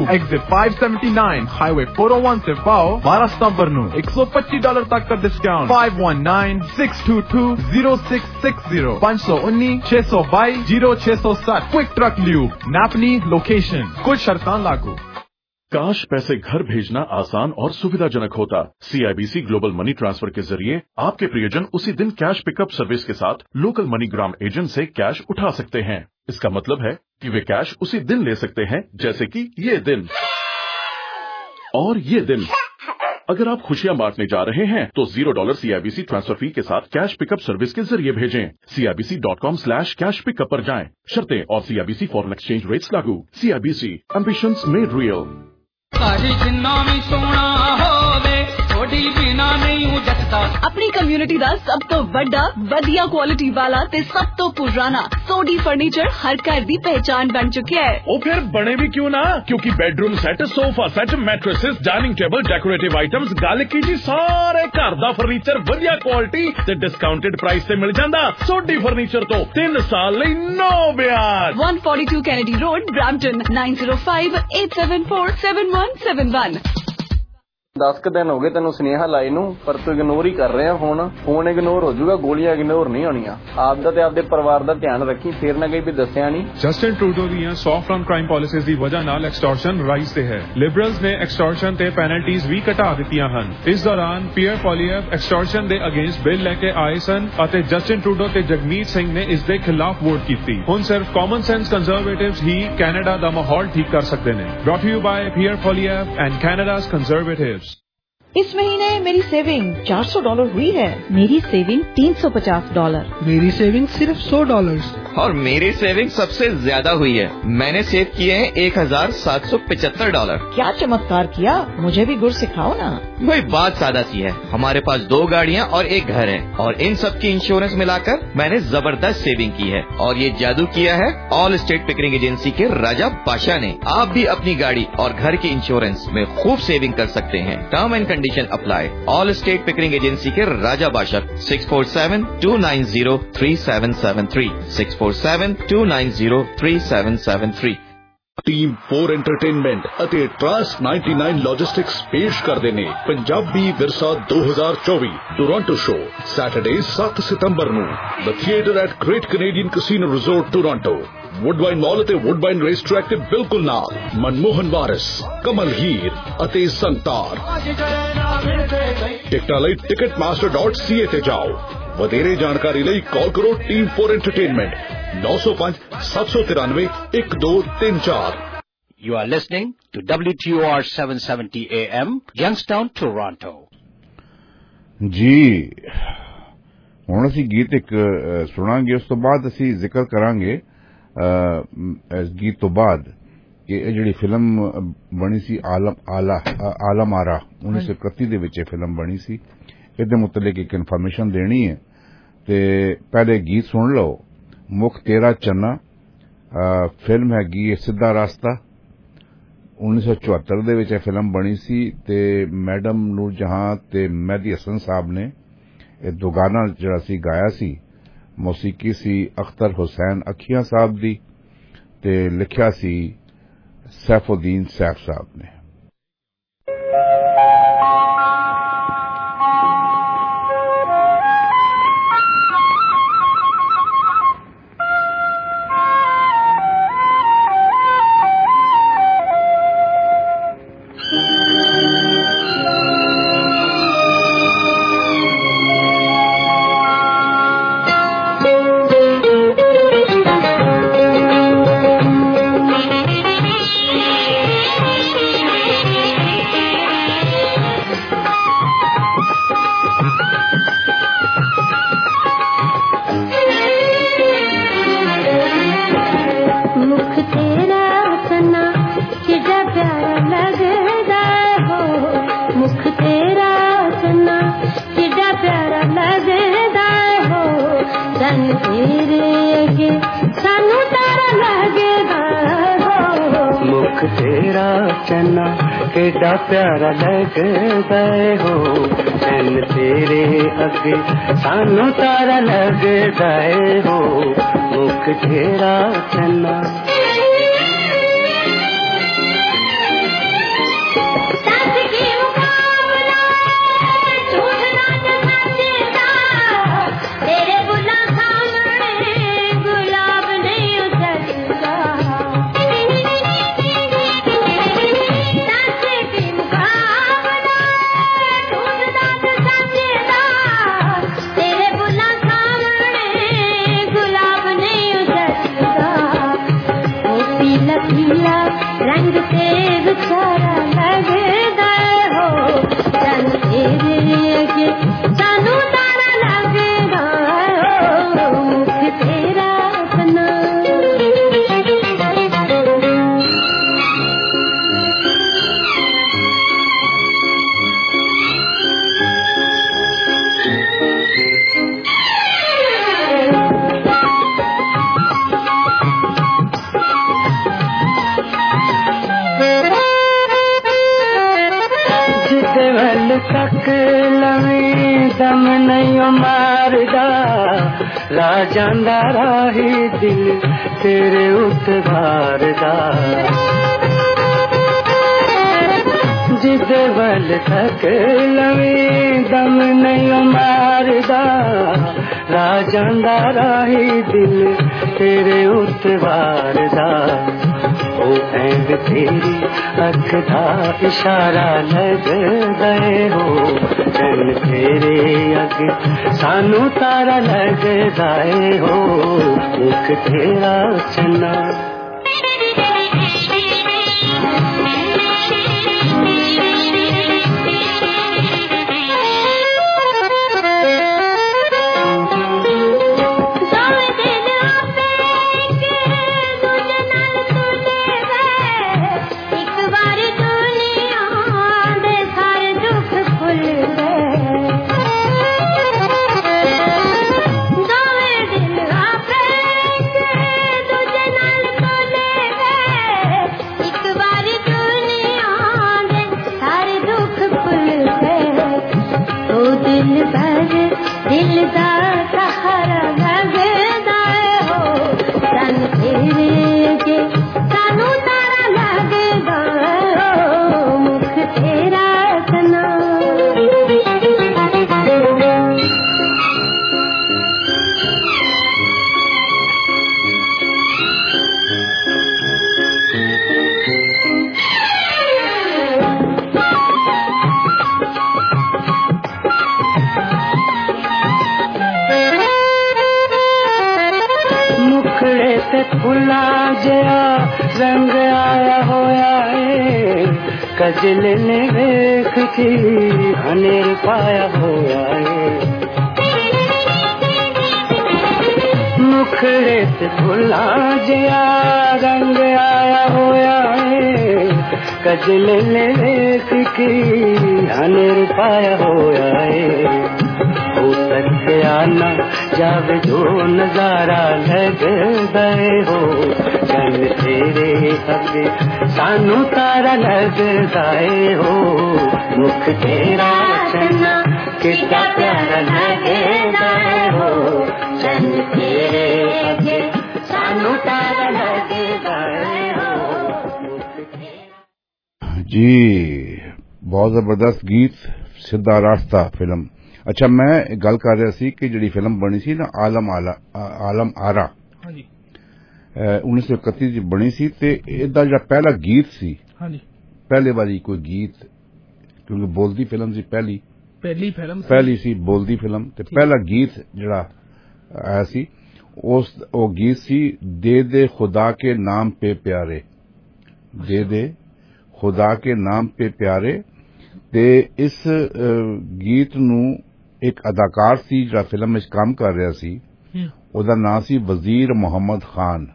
Exit 579 highway 401 से पाओ 12 सितंबर नू $125 तक का discount 5196220660 519-622-0660 quick truck lube Napanee location कुछ शर्तां लागू। काश पैसे घर भेजना आसान और सुविधाजनक होता। CIBC ग्लोबल मनी ट्रांसफर के जरिए आपके प्रियजन उसी दिन कैश पिकअप सर्विस के साथ लोकल मनीग्राम एजेंट से कैश उठा सकते हैं। इसका मतलब है कि वे कैश उसी दिन ले सकते हैं, जैसे कि ये दिन और ये दिन। अगर आप खुशियां बांटने जा रहे हैं तो $0 CIBC ट्रांसफर फी के साथ कैश पिकअप सर्विस के जरिए भेजें। CIBC.com/cash pickup पर जाएं। शर्तें और CIBC फॉरेन एक्सचेंज रेट्स लागू। CIBC ambitions made real. अपनी कम्युनिटी दा सब तो बड़ा वधिया क्वालिटी वाला ते सब तो पुराना सोडी फर्नीचर हर घर दी पहचान बन चुका है। ओ फिर बने भी क्यों ना, क्योंकि bedroom set, sofa set, mattresses, dining table, decorative items, गल की जी सारे घर दा फर्नीचर वधिया क्वालिटी ते डिस्काउंटेड प्राइस ते मिल जांदा। सोडी फर्नीचर तो 3 साल लई नो ब्याज। 142 कैनेडी रोड, ब्रैम्पटन 9058747171। 10 दिन हो गए तेन सुनेहा लाई नू, पर तू इग्नोर ही कर रहे हैं। फोन इग्नोर हो जाऊगा, गोलियां इग्नोर नहीं होनिया। आपदा ते आपदे परिवार दा ध्यान रखी, फिर ना कहीं भी दस्सिया नहीं। जस्टिन ट्रूडो ਦੀਆਂ ਸੌਫਟ ਔਨ ਕ੍ਰਾਈਮ ਪਾਲਿਸੀਜ਼ ਦੀ ਵਜ੍ਹਾ ਨਾਲ ਐਕਸਟੋਰਸ਼ਨ ਰਾਈਜ਼ ਤੇ ਹੈ। ਲਿਬਰਲਸ ਨੇ ਐਕਸਟੋਰਸ਼ਨ ਤੇ ਪੈਨਲਟੀਜ਼ ਵੀ ਘਟਾ ਦਿੱਤੀਆਂ ਹਨ। ਇਸ ਦੌਰਾਨ ਪੀਅਰ ਪੋਲੀਅਬ ਐਕਸਟੋਰਸ਼ਨ ਦੇ ਅਗੇਂਸਟ ਬਿੱਲ ਲੈ ਕੇ ਆਏ ਸਨ ਅਤੇ ਜਸਟਿਨ ਟਰੂਡੋ ਤੇ ਜਗਮੀਤ ਸਿੰਘ ਨੇ ਇਸ ਦੇ ਖਿਲਾਫ ਵੋਟ ਕੀਤੀ। ਹੁਣ ਸਿਰਫ ਕਾਮਨ ਸੈਂਸ ਕੰਜ਼ਰਵੇਟਿਵਸ ਹੀ ਕੈਨੇਡਾ ਦਾ ਮਾਹੌਲ ਠੀਕ ਕਰ ਸਕਦੇ ਨੇ। Brought you by Pierre Poilievre and Canada's conservatives. इस महीने मेरी सेविंग $400 हुई है। मेरी सेविंग $350। मेरी सेविंग सिर्फ $100। और मेरी सेविंग सबसे ज्यादा हुई है। मैंने सेव किए हैं $1775। क्या चमत्कार किया, मुझे भी गुर सिखाओ ना। वही बात सादा सी है। हमारे पास 2 गाड़ियाँ और 1 घर है और इन सब की इंश्योरेंस मिलाकर मैंने जबरदस्त सेविंग की है। और ये जादू किया है ऑल स्टेट पिकरिंग एजेंसी के राजा बादशाह ने। आप भी अपनी गाड़ी और घर की इंश्योरेंस में खूब सेविंग कर सकते हैं। Term and condition apply. Allstate Pickering agency के राजा बादशाह 647-290-3773 647-290-3773। टीम 4 एंटरटेनमेंट ਅਤੇ ट्रांस 99 लॉजिस्टिक्स पेश करते ने Punjabi Virsa 2024 Toronto show Saturday 7 सितंबर ਨੂੰ the theatre at Great Canadian casino resort Toronto. Woodbine mall ਅਤੇ वुडबाइन रेस ट्रैक ਦੇ ਬਿਲਕੁਲ ਨਾਲ मनमोहन वारिस, कमल हीर ਅਤੇ संतार। टिकटां ਲਈ ticketmaster.ca ਤੇ ਜਾਓ। ਵਧੇਰੇ ਜਾਣਕਾਰੀ ਲਈ ਕਾਲ ਕਰੋ team 4 entertainment 905-793-1234। You are listening to WTOR 770 AM, Youngstown, Toronto. जी ਹੁਣ ਅਸੀਂ ਗੀਤ ਇੱਕ ਸੁਣਾਂਗੇ, ਉਸ ਤੋਂ ਬਾਅਦ ਅਸੀਂ ਜ਼ਿਕਰ ਕਰਾਂਗੇ ਇਸ ਗੀਤ ਤੋਂ ਬਾਅਦ ਕਿ ਇਹ ਜਿਹੜੀ ਫਿਲਮ ਬਣੀ ਸੀ ਆਲਮ ਆਰਾ 1931 ਦੇ ਵਿੱਚ ਇਹ ਫਿਲਮ ਬਣੀ ਸੀ। ਇਹਦੇ ਮੁਤਲਕ ਇੱਕ ਇਨਫੋਰਮੇਸ਼ਨ ਦੇਣੀ ਹੈ ਤੇ ਪਹਿਲੇ ਗੀਤ ਸੁਣ ਲਓ। ਮੁਖ ਤੇਰਾ ਚੰਨਾ ਫਿਲਮ ਹੈਗੀ ਹੈ ਸਿੱਧਾ ਰਾਸਤਾ। 1974 ਦੇ ਵਿੱਚ ਇਹ ਫਿਲਮ ਬਣੀ ਸੀ ਤੇ ਮੈਡਮ ਨੂਰ ਜਹਾਂ ਤੇ ਮਹਿਦੀ ਹਸਨ ਸਾਹਿਬ ਨੇ ਇਹ ਦੋ ਗਾਣਾ ਜਿਹੜਾ ਸੀ ਗਾਇਆ ਸੀ। ਮੌਸੀਕੀ ਸੀ ਅਖਤਰ ਹੁਸੈਨ ਅਖੀਆਂ ਸਾਹਿਬ ਦੀ ਤੇ ਲਿਖਿਆ ਸੀ ਸੈਫੁਦੀਨ ਸੈਫ ਸਾਹਿਬ ਨੇ। केड़ा प्यारा लगदा हो तैन तेरे अगे सानू तारा लगदा हो मुख तेरा चन्ना। तक लवी दम नहीं मारदा ला जांदा राही दिल तेरे उतवारदा जिदे वल तक लवी दम नहीं मारदा ला जांदा राही दिल तेरे उतवारदा ओ ऐंड तेरी अख दा इशारा लग गए हो चल तेरे अगे सानू तारा लग गए हो मुख तेरा चना रंग आया होया है कजल ने वेख की हनेर पाया होया है मुखड़े ते फुला जया रंग आया होया है कजल ने वेख की हनेर पाया होया है हो सकिया ना जावे जो नजारा लग गए हो चल तेरे अगे सानू तारा लग गए हो मुख तेरा चना कितना प्यारा लगे गए हो चल तेरे अगे सानू तारा लग गए हो जी बहुत जबरदस्त गीत सीधा रास्ता फिल्म अच्छा मैं गल कर रहा सी कि जिहड़ी फिल्म बनी सी ना आलम आरा 1931 च बनी सी ते इहदा जिहड़ा पहला गीत सी पहले वाली कोई गीत क्योंकि बोलदी फिल्म सी पहली सी बोलदी फिल्म ते पहला गीत जिहड़ा आया सी वो गीत सी दे खुदा के नाम पे प्यारे दे खुदा के नाम पे प्यारे ते इस गीत नू एक अदाकार सी जिहड़ा फिल्म विच काम कर रहा सी ओदा नाम सी वजीर मोहम्मद खान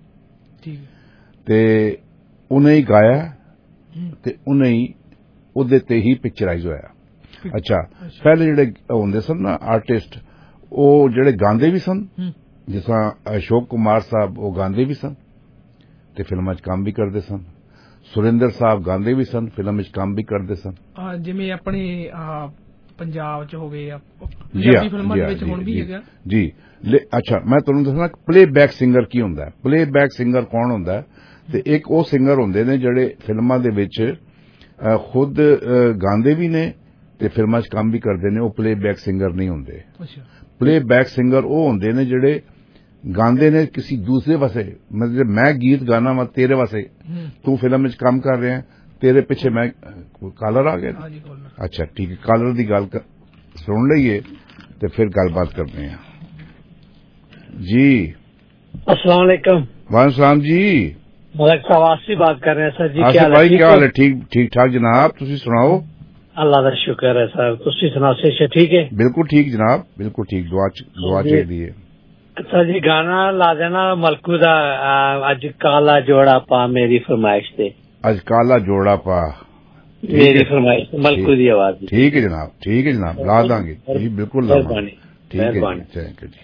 ते उन्हें गाया ते उन्हें ओदे ते ही पिक्चराइज होया अच्छा पहले जिहड़े होंदे सन ना आर्टिस्ट ओ जिहड़े गांदे भी सन जिस अशोक कुमार साहब वो गांदे भी सन ते फिल्मां च काम भी करदे सन सुरेंद्र साहब गांदे भी सन फिल्म विच काम भी करदे सन जिवें अपने पंजाब च होवे पंजाबी फिल्मां दे विच हुण भी हैगा जी अच्छा मैं तुहानूं दसना प्लेबैक सिंगर की हुंदा है प्लेबैक सिंगर कौन हुंदा है ते एक वो सिंगर हुंदे ने जिहड़े फिल्मां दे विच खुद गांदे भी ने ते फिल्मां च काम भी करदे ने वो प्लेबैक सिंगर नहीं हुंदे प्लेबैक सिंगर वो हुंदे ने जिहड़े गांदे ने किसी दूसरे वास्ते मतलब मैं गीत गाना वा तेरे वास्ते तू फिल्म में काम कर रहे हैं तेरे पीछे मैं कॉलर आ गया अच्छा ठीक है कॉलर की गल सुन लीए तो फिर गलबात करते हैं जी अस्सलाम वालेकुम वालेकुम सलाम जी मलक साहब आसिफ बात कर रहे हैं सर जी आसिफ भाई क्या हाल है ठीक ठाक जनाब तुसी सुनाओ अल्लाह का शुक्र है सर तुसी सुनाओ से ठीक है बिल्कुल ठीक जनाब बिल्कुल ठीक दुआ चाहिए सर जी गाना ला देना मलकू दा अज काला जोड़ा पा मेरी फरमाइश ते अज काला जोड़ा पा मेरी फरमाइश मलकू दी आवाज ठीक है जनाब ला दांगे जी बिल्कुल मेहरबानी थैंक यू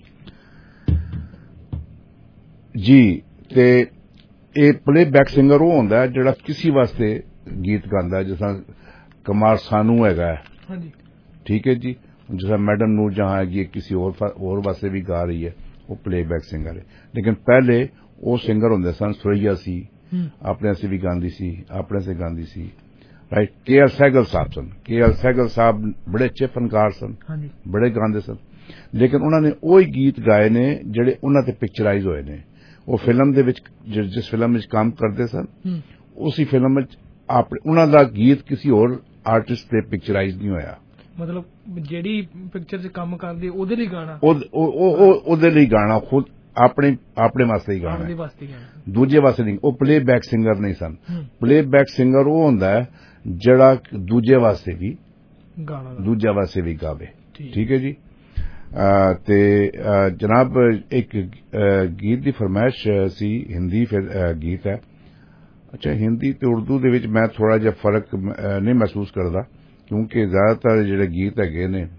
जी ते ए प्लेबैक सिंगर वो होंदा है जिहड़ा किसी वास्ते गीत गांदा है जिस कुमार सानू हैगा, हाँ जी, ठीक है जी। जैसा मैडम नूर जहां हैगी किसी और वास्ते भी गा रही है, वो प्लेबैक सिंगर है। लेकिन पहले वो सिंगर होंदे सन, सुरैया सी अपने से भी गांदी सी, अपने से गांदी सी, राइट। के.एल. सहगल साहब सन, के.एल. सहगल साहब बड़े अच्छे फनकार सन, बड़े गांदे सन, लेकिन उन्होंने ਉਹੀ गीत गाए ने ਜਿਹੜੇ ਉਹਨਾਂ ਤੇ ਪਿਕਚਰਾਈਜ਼ ਹੋਏ ਨੇ। ਉਹ ਫਿਲਮ ਦੇ ਵਿੱਚ ਜਿਸ ਫਿਲਮ ਵਿੱਚ ਕੰਮ ਕਰਦੇ ਸਨ, ਉਸੇ ਫਿਲਮ ਵਿੱਚ ਉਹਨਾਂ ਦਾ ਗੀਤ ਕਿਸੇ ਹੋਰ ਆਰਟਿਸਟ ਤੇ ਪਿਕਚਰਾਈਜ਼ ਨਹੀਂ ਹੋਇਆ। ਮਤਲਬ ਜਿਹੜੀ ਪਿਕਚਰ 'ਚ ਕੰਮ ਕਰਦੇ ਉਹਦੇ ਲਈ ਗਾਣਾ, ਉਹਦੇ ਲਈ ਗਾਣਾ ਖੁਦ ਆਪਣੇ ਵਾਸਤੇ ਹੀ ਗਾਣਾ, ਦੂਜੇ ਵਾਸਤੇ ਨਹੀਂ। ਉਹ ਪਲੇਬੈਕ ਸਿੰਗਰ ਨਹੀਂ ਸਨ। ਪਲੇਬੈਕ ਸਿੰਗਰ ਉਹ ਹੁੰਦਾ ਹੈ ਜਿਹੜਾ ਦੂਜੇ ਵਾਸਤੇ ਵੀ ਗਾਵੇ, ਠੀਕ ਹੈ ਜੀ। ਤੇ ਜਨਾਬ ਇੱਕ ਗੀਤ ਦੀ ਫਰਮਾਇਸ਼ ਸੀ, ਹਿੰਦੀ ਗੀਤ ਹੈ। ਅੱਛਾ, ਹਿੰਦੀ ਤੇ ਉਰਦੂ ਦੇ ਵਿੱਚ ਮੈਂ ਥੋੜਾ ਜਿਹਾ ਫਰਕ ਨਹੀਂ ਮਹਿਸੂਸ ਕਰਦਾ, ਕਿਉਂਕਿ ਜ਼ਿਆਦਾਤਰ ਜਿਹੜੇ ਗੀਤ ਹੈਗੇ ਨੇ,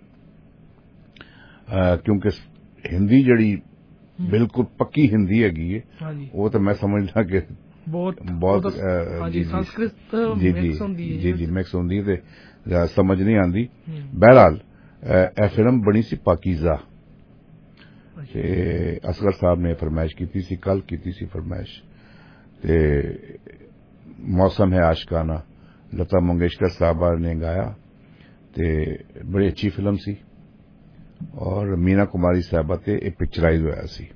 ਕਿਉਂਕਿ ਹਿੰਦੀ ਜਿਹੜੀ ਬਿਲਕੁਲ ਪੱਕੀ ਹਿੰਦੀ ਹੈਗੀ ਹੈ, ਉਹ ਤਾਂ ਮੈਂ ਸਮਝਦਾ ਕਿ ਬਹੁਤ ਸੰਸਕ੍ਰਿਤ ਮਿਕਸ ਹੁੰਦੀ ਤੇ ਸਮਝ ਨਹੀਂ ਆਉਂਦੀ। ਬਹਰਹਾਲ ਇਹ ਫਿਲਮ ਬਣੀ ਸੀ ਪਾਕੀਜ਼ਾ, ਤੇ ਅਸਗਰ ਸਾਹਿਬ ਨੇ ਫਰਮਾਇਸ਼ ਕੀਤੀ ਸੀ, ਕੱਲ ਕੀਤੀ ਸੀ ਫਰਮਾਇਸ਼। ਤੇ मौसम है आशिकाना लता मंगेशकर साहबा ने गाया, ते बड़ी अच्छी फिल्म सी और मीना कुमारी साहबा ते पिक्चराइज होया सी।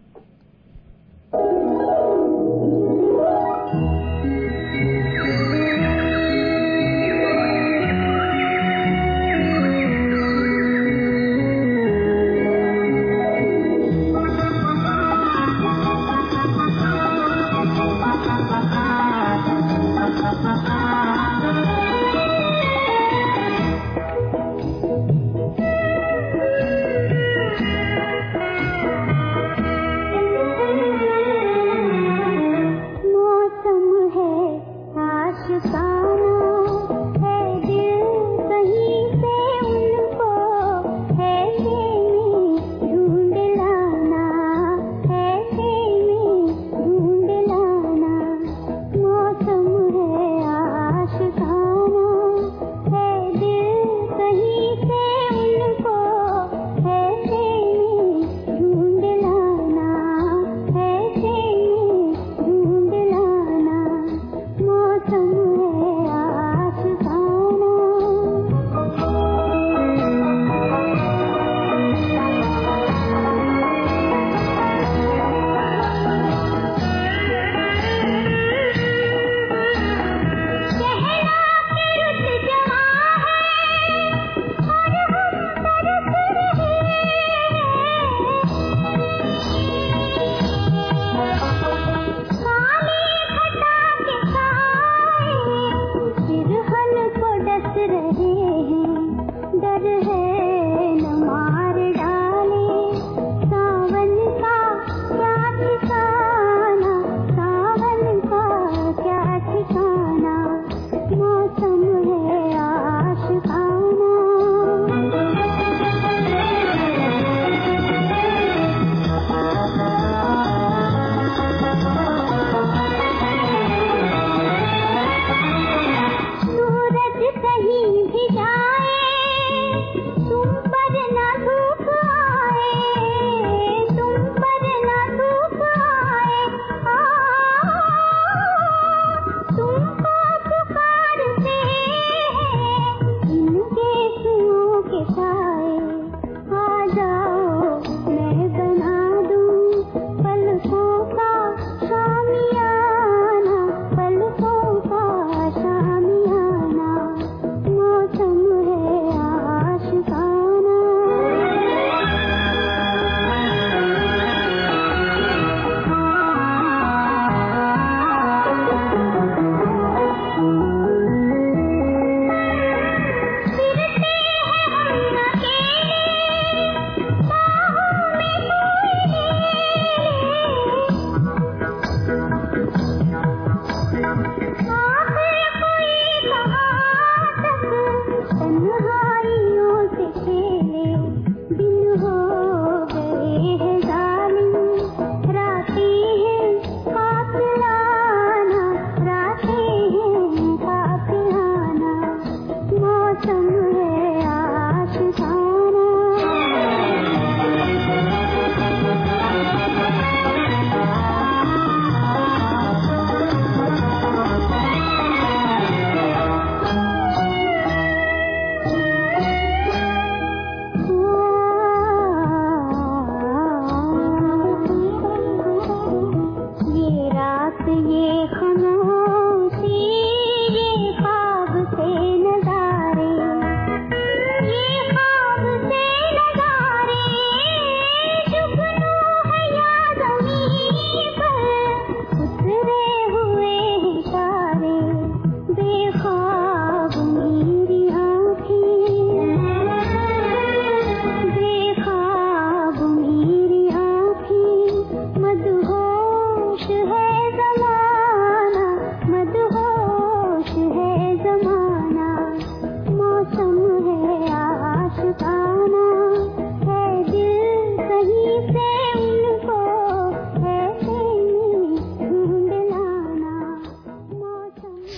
मौसम है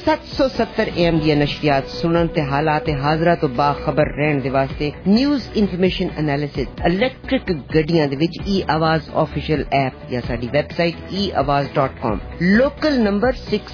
770 AM ਦੀਆਂ ਨਸ਼ਰੀਆਤ ਸੁਣਨ ਤੇ ਹਾਲਾਤ ਹਾਜ਼ਰਾ ਤੋਂ ਬਾਖਬਰ ਰਹਿਣ ਦੇ ਵਾਸਤੇ ਨਿਊਜ਼ ਇਨਫੋਰਮੇਸ਼ਨ ਐਨਾਲਿਸਿਸ ਇਲੈਕਟ੍ਰਿਕ ਗੱਡੀਆਂ ਦੇ ਵਿੱਚ e-आवाज ऑफिशियल ऐप या साडी वेबसाइट eawaz.com लोकल नंबर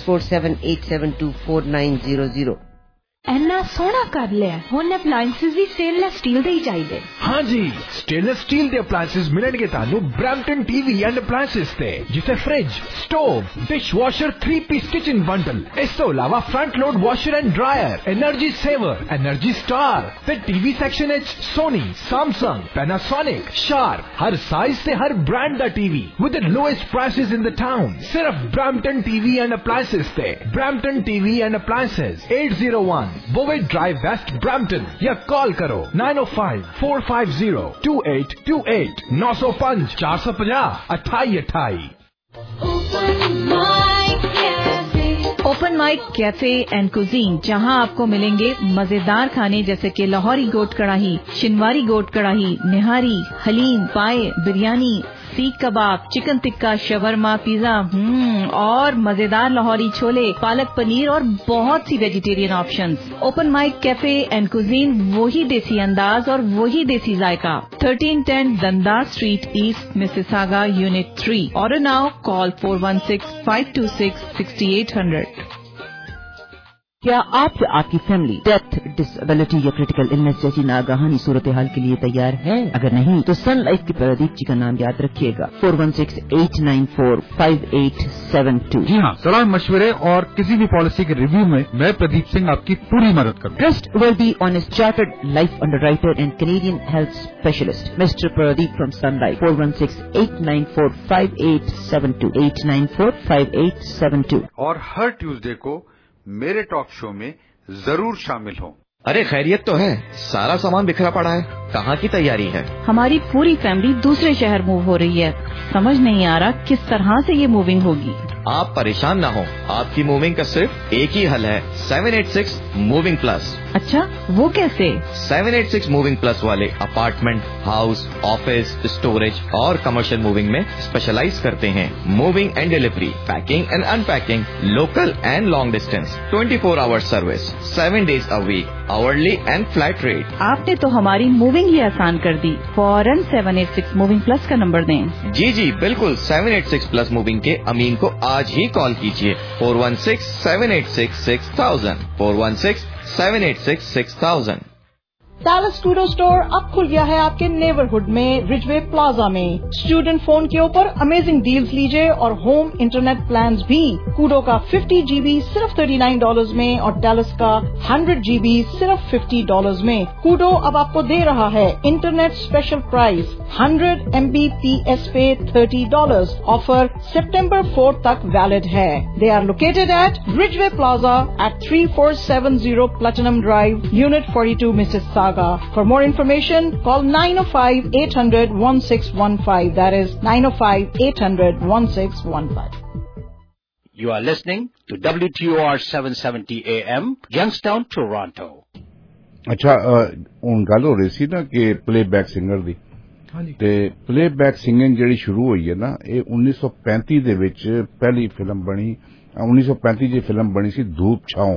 6478724900 ਐਨਾ ਸੋਹਣਾ ਕਰ ਲਿਆ ਹੁਣ ਅਪਲਾਈਐਂਸਸ ਵੀ ਸਟੇਨਲੈਸ ਸਟੀਲ ਦੇ ਹੀ ਚਾਹੀਦੇ हाँ जी स्टेनलेस स्टील ਦੇ ਅਪਲਾਈਐਂਸਸ ਮਿਲਣਗੇ ਤੁਹਾਨੂੰ ਬ੍ਰੈਂਪਟਨ ਟੀਵੀ ਐਂਡ ਅਪਲਾਈਐਂਸਸ ਤੇ ਜਿੱਥੇ fridge stove dishwasher 3-piece kitchen bundle ਇਸ ਤੋਂ ਇਲਾਵਾ front load washer and dryer energy saver energy star ਤੇ ਟੀਵੀ ਸੈਕਸ਼ਨ ਵਿੱਚ ਸੋਨੀ ਸੈਮਸੰਗ ਪੈਨਾਸੋਨਿਕ ਸ਼ਾਰਪ ਹਰ ਸਾਈਜ਼ ਤੇ ਹਰ ਬ੍ਰਾਂਡ ਦਾ TV with the lowest prices in the town ਸਿਰਫ ਬ੍ਰੈਂਪਟਨ ਟੀਵੀ ਐਂਡ ਅਪਲਾਈਐਂਸਸ ਤੇ Brampton TV and appliances 801 Bovey Drive West Brampton या call करो 905-450-2828 905 450 2828। Open mic cafe and cuisine, जहां आपको मिलेंगे मजेदार खाने जैसे कि लाहौरी गोट कढ़ाई, शिनवारी गोट कढ़ाई, निहारी, हलीम, पाए, बिरयानी, सीख कबाब, चिकन टिक्का, शवरमा, पिज्जा और मजेदार लाहौरी छोले, पालक पनीर और बहुत सी vegetarian options. Open mic cafe and cuisine, वही देसी अंदाज और वही देसी जायका। 1310 Dundas street east, Mississauga, unit 3। Order now, call 416-526-6800। क्या आप या आपकी फैमिली डेथ, डिसेबिलिटी या क्रिटिकल इलनेस जैसी नागहानी सूरत हाल के लिए तैयार है? अगर नहीं तो सन लाइफ के प्रदीप जी का नाम याद रखिएगा। 416-894-5872। जी हाँ, सलाह मशवरे और किसी भी पॉलिसी के रिव्यू में मैं प्रदीप सिंह आपकी पूरी मदद करूँगा। Trustworthy honest chartered life underwriter and Canadian health specialist mister Pradeep from Sun Life. 416-894-5872 894-5872। और हर ट्यूसडे को मेरे टॉक शो में जरूर शामिल हो। अरे खैरियत तो है, सारा सामान बिखरा पड़ा है, कहाँ की तैयारी है? हमारी पूरी फैमिली दूसरे शहर मूव हो रही है, समझ नहीं आ रहा किस तरह से ये मूविंग होगी। आप परेशान ना हो, आपकी मूविंग का सिर्फ एक ही हल है, 786 मूविंग प्लस। अच्छा, वो कैसे? 786 मूविंग प्लस वाले अपार्टमेंट, हाउस, ऑफिस, स्टोरेज और कमर्शियल मूविंग में स्पेशलाइज करते हैं। Moving and delivery, packing and unpacking, local and long distance, 24 hours service, 7 days a week, hourly and flat rate. आपने तो हमारी मूविंग ही आसान कर दी। फौरन 786 मूविंग प्लस का नंबर दें। जी जी बिल्कुल, 786 प्लस मूविंग के अमीन को आज ही कॉल कीजिए। 416-786-6000 416-786-6000। डालस कूडो स्टोर अब खुल गया है आपके नेबरहुड में, रिजवे प्लाजा में। स्टूडेंट फोन के ऊपर अमेजिंग डील्स लीजिए और होम इंटरनेट प्लान्स भी। कूडो का 50 GB सिर्फ $39 में और डालस का 100 GB सिर्फ $50 में। कूडो अब आपको दे रहा है इंटरनेट स्पेशल प्राइस 100 Mbps पे $30। ऑफर सितंबर 4 तक वैलिड है। They are located at Ridgeway plaza at 3470 platinum drive, unit 42, Mississauga. For more information, call 905-800-1615. That is 905-800-1615. You are listening to WTOR 770 AM, Youngstown, Toronto. अच्छा, ਹੁਣ ਗੱਲ ਹੋ ਰਹੀ ਸੀ ਨਾ ਕਿ ਪਲੇਬੈਕ ਸਿੰਗਰ ਦੀ। ਤੇ ਪਲੇਬੈਕ ਸਿੰਗਿੰਗ ਜਿਹੜੀ ਸ਼ੁਰੂ ਹੋਈ ਹੈ ਨਾ, ਇਹ 1935 ਦੇ ਵਿੱਚ ਪਹਿਲੀ ਫਿਲਮ ਬਣੀ। 1935 ਦੀ ਫਿਲਮ ਬਣੀ ਸੀ ਧੂਪ ਛਾਉਂ।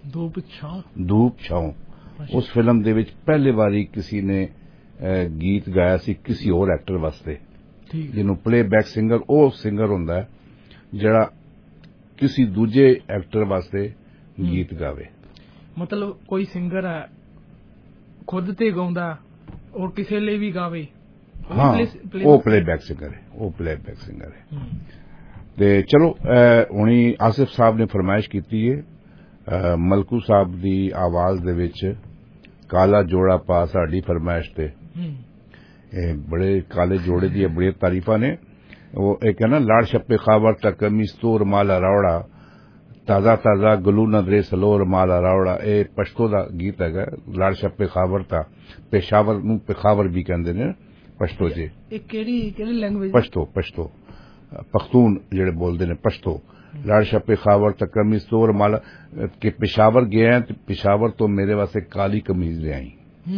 उस फिल्म दे विच पहले वारी किसी ने गीत गाया सी किसी और एक्टर वास्ते, जिन्हों प्लेबैक सिंगर वो सिंगर हुंदा है जिहड़ा किसी दूजे एक्टर वास्ते गीत गावे। मतलब कोई सिंगर है खुद ते गाउंदा और किसी लिए भी गावे। हाँ, वो प्लेबैक सिंगर है, वो प्लेबैक सिंगर है। ते चलो हुणी आसिफ साहब ने फरमाइश कीती है मलकू साहब दी आवाज दे विच काला जोड़ा पा साडी फरमाइश ते। बड़े काले जोड़े दी बड़ी तारीफा ने। वो एक है ना, लाड़ छप्पे खावर तक मिस्तूर माला रावड़ा, ताजा ताजा गलू नदरे सलोर माला रावड़ा। ये पश्तो दा गीत है, लाड़ छप्पे खावर था। पेशावर नूं पेखावर भी कहंदे ने पश्तो जे। केड़ी लैंग्वेज? पश्तो पख्तून जेड़े बोलदे ने पश्तो। लाड़ छप्पे खावर तक कमीज तो और माला के पेशावर गए हैं तो पेशावर तो मेरे वास्ते काली कमीज ले आई।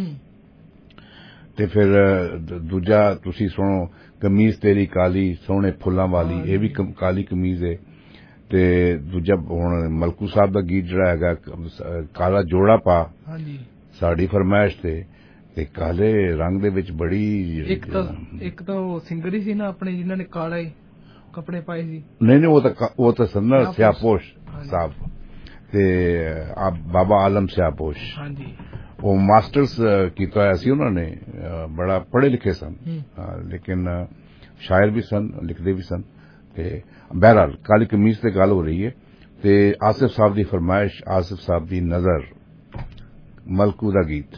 ते फिर दूजा तुसी सुनो, कमीज तेरी काली सोने फुल्लां वाली, ये भी काली कमीज है। ਤੇ ਦੂਜਾ ਹੁਣ ਮਲਕੂ ਸਾਹਿਬ ਦਾ ਗੀਤ ਜਿਹੜਾ ਹੈਗਾ ਕਾਲਾ ਜੋੜਾ ਪਾ, ਹਾਂਜੀ ਸਾਡੀ ਫਰਮਾਇਸ਼ ਤੇ ਕਾਲੇ ਰੰਗ ਦੇ ਵਿੱਚ ਬੜੀ ਇੱਕ ਤਾਂ ਉਹ ਸਿੰਗਰ ਹੀ ਸੀ ਨਾ ਆਪਣੇ ਜਿਨ੍ਹਾਂ ਨੇ ਕਾਲੇ ਕੱਪੜੇ ਪਾਏ ਸੀ। ਨਹੀਂ ਉਹ ਤਾਂ ਸੰਦਰ ਸਿਆਪੋਸ਼ ਸਾਹਿਬ ਤੇ ਬਾਬਾ ਆਲਮ ਸਿਆਪੋਸ਼, ਹਾਂਜੀ ਉਹ ਮਾਸਟਰਸ ਕੀਤਾ ਹੋਇਆ ਸੀ ਉਹਨਾਂ ਨੇ, ਬੜਾ ਪੜ੍ਹੇ ਲਿਖੇ ਸਨ ਲੇਕਿਨ ਸ਼ਾਇਰ ਵੀ ਸਨ, ਲਿਖਦੇ ਵੀ ਸਨ। ਤੇ ਬਹਰਹਾਲ ਕਾਲੀ ਕਮੀਜ਼ ਤੇ ਗੱਲ ਹੋ ਰਹੀ ਹੈ ਤੇ ਆਸਿਫ ਸਾਹਿਬ ਦੀ ਫਰਮਾਇਸ਼, ਆਸਿਫ ਸਾਹਿਬ ਦੀ ਨਜ਼ਰ, ਮਲਕੂ ਦਾ ਗੀਤ।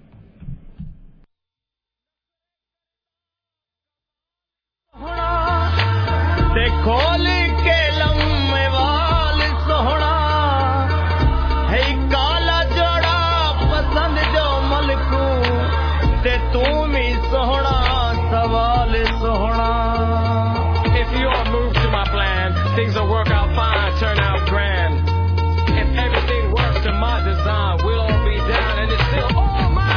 खोल के लम्बे वाल सोहना है काला जोड़ा पसंद जो मलकू ते तू भी सोहना सवाल सोहना। If you all move to my plan, things will work out fine, turn out grand. If everything works to my design, we'll all be down and it's still all mine.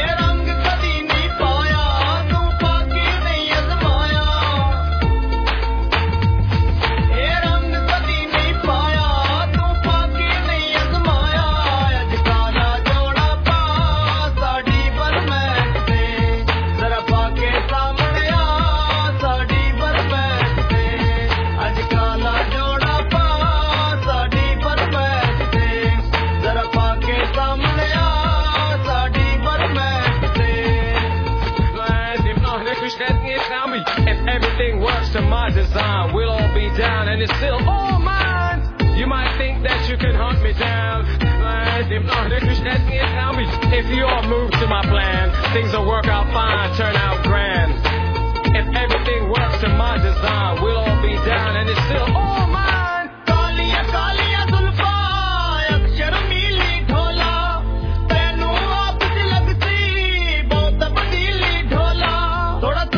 Everything works to my design, we'll all be down and it's still all mine. You might think that you can hunt me down, if you all move to my plan, things will work out fine, turn out grand. If everything works to my design, we'll all be down and it's still all mine. Kaliya kaliya zulfa akshar meeli dhola tenu aap se lagti bahut badili dhola thoda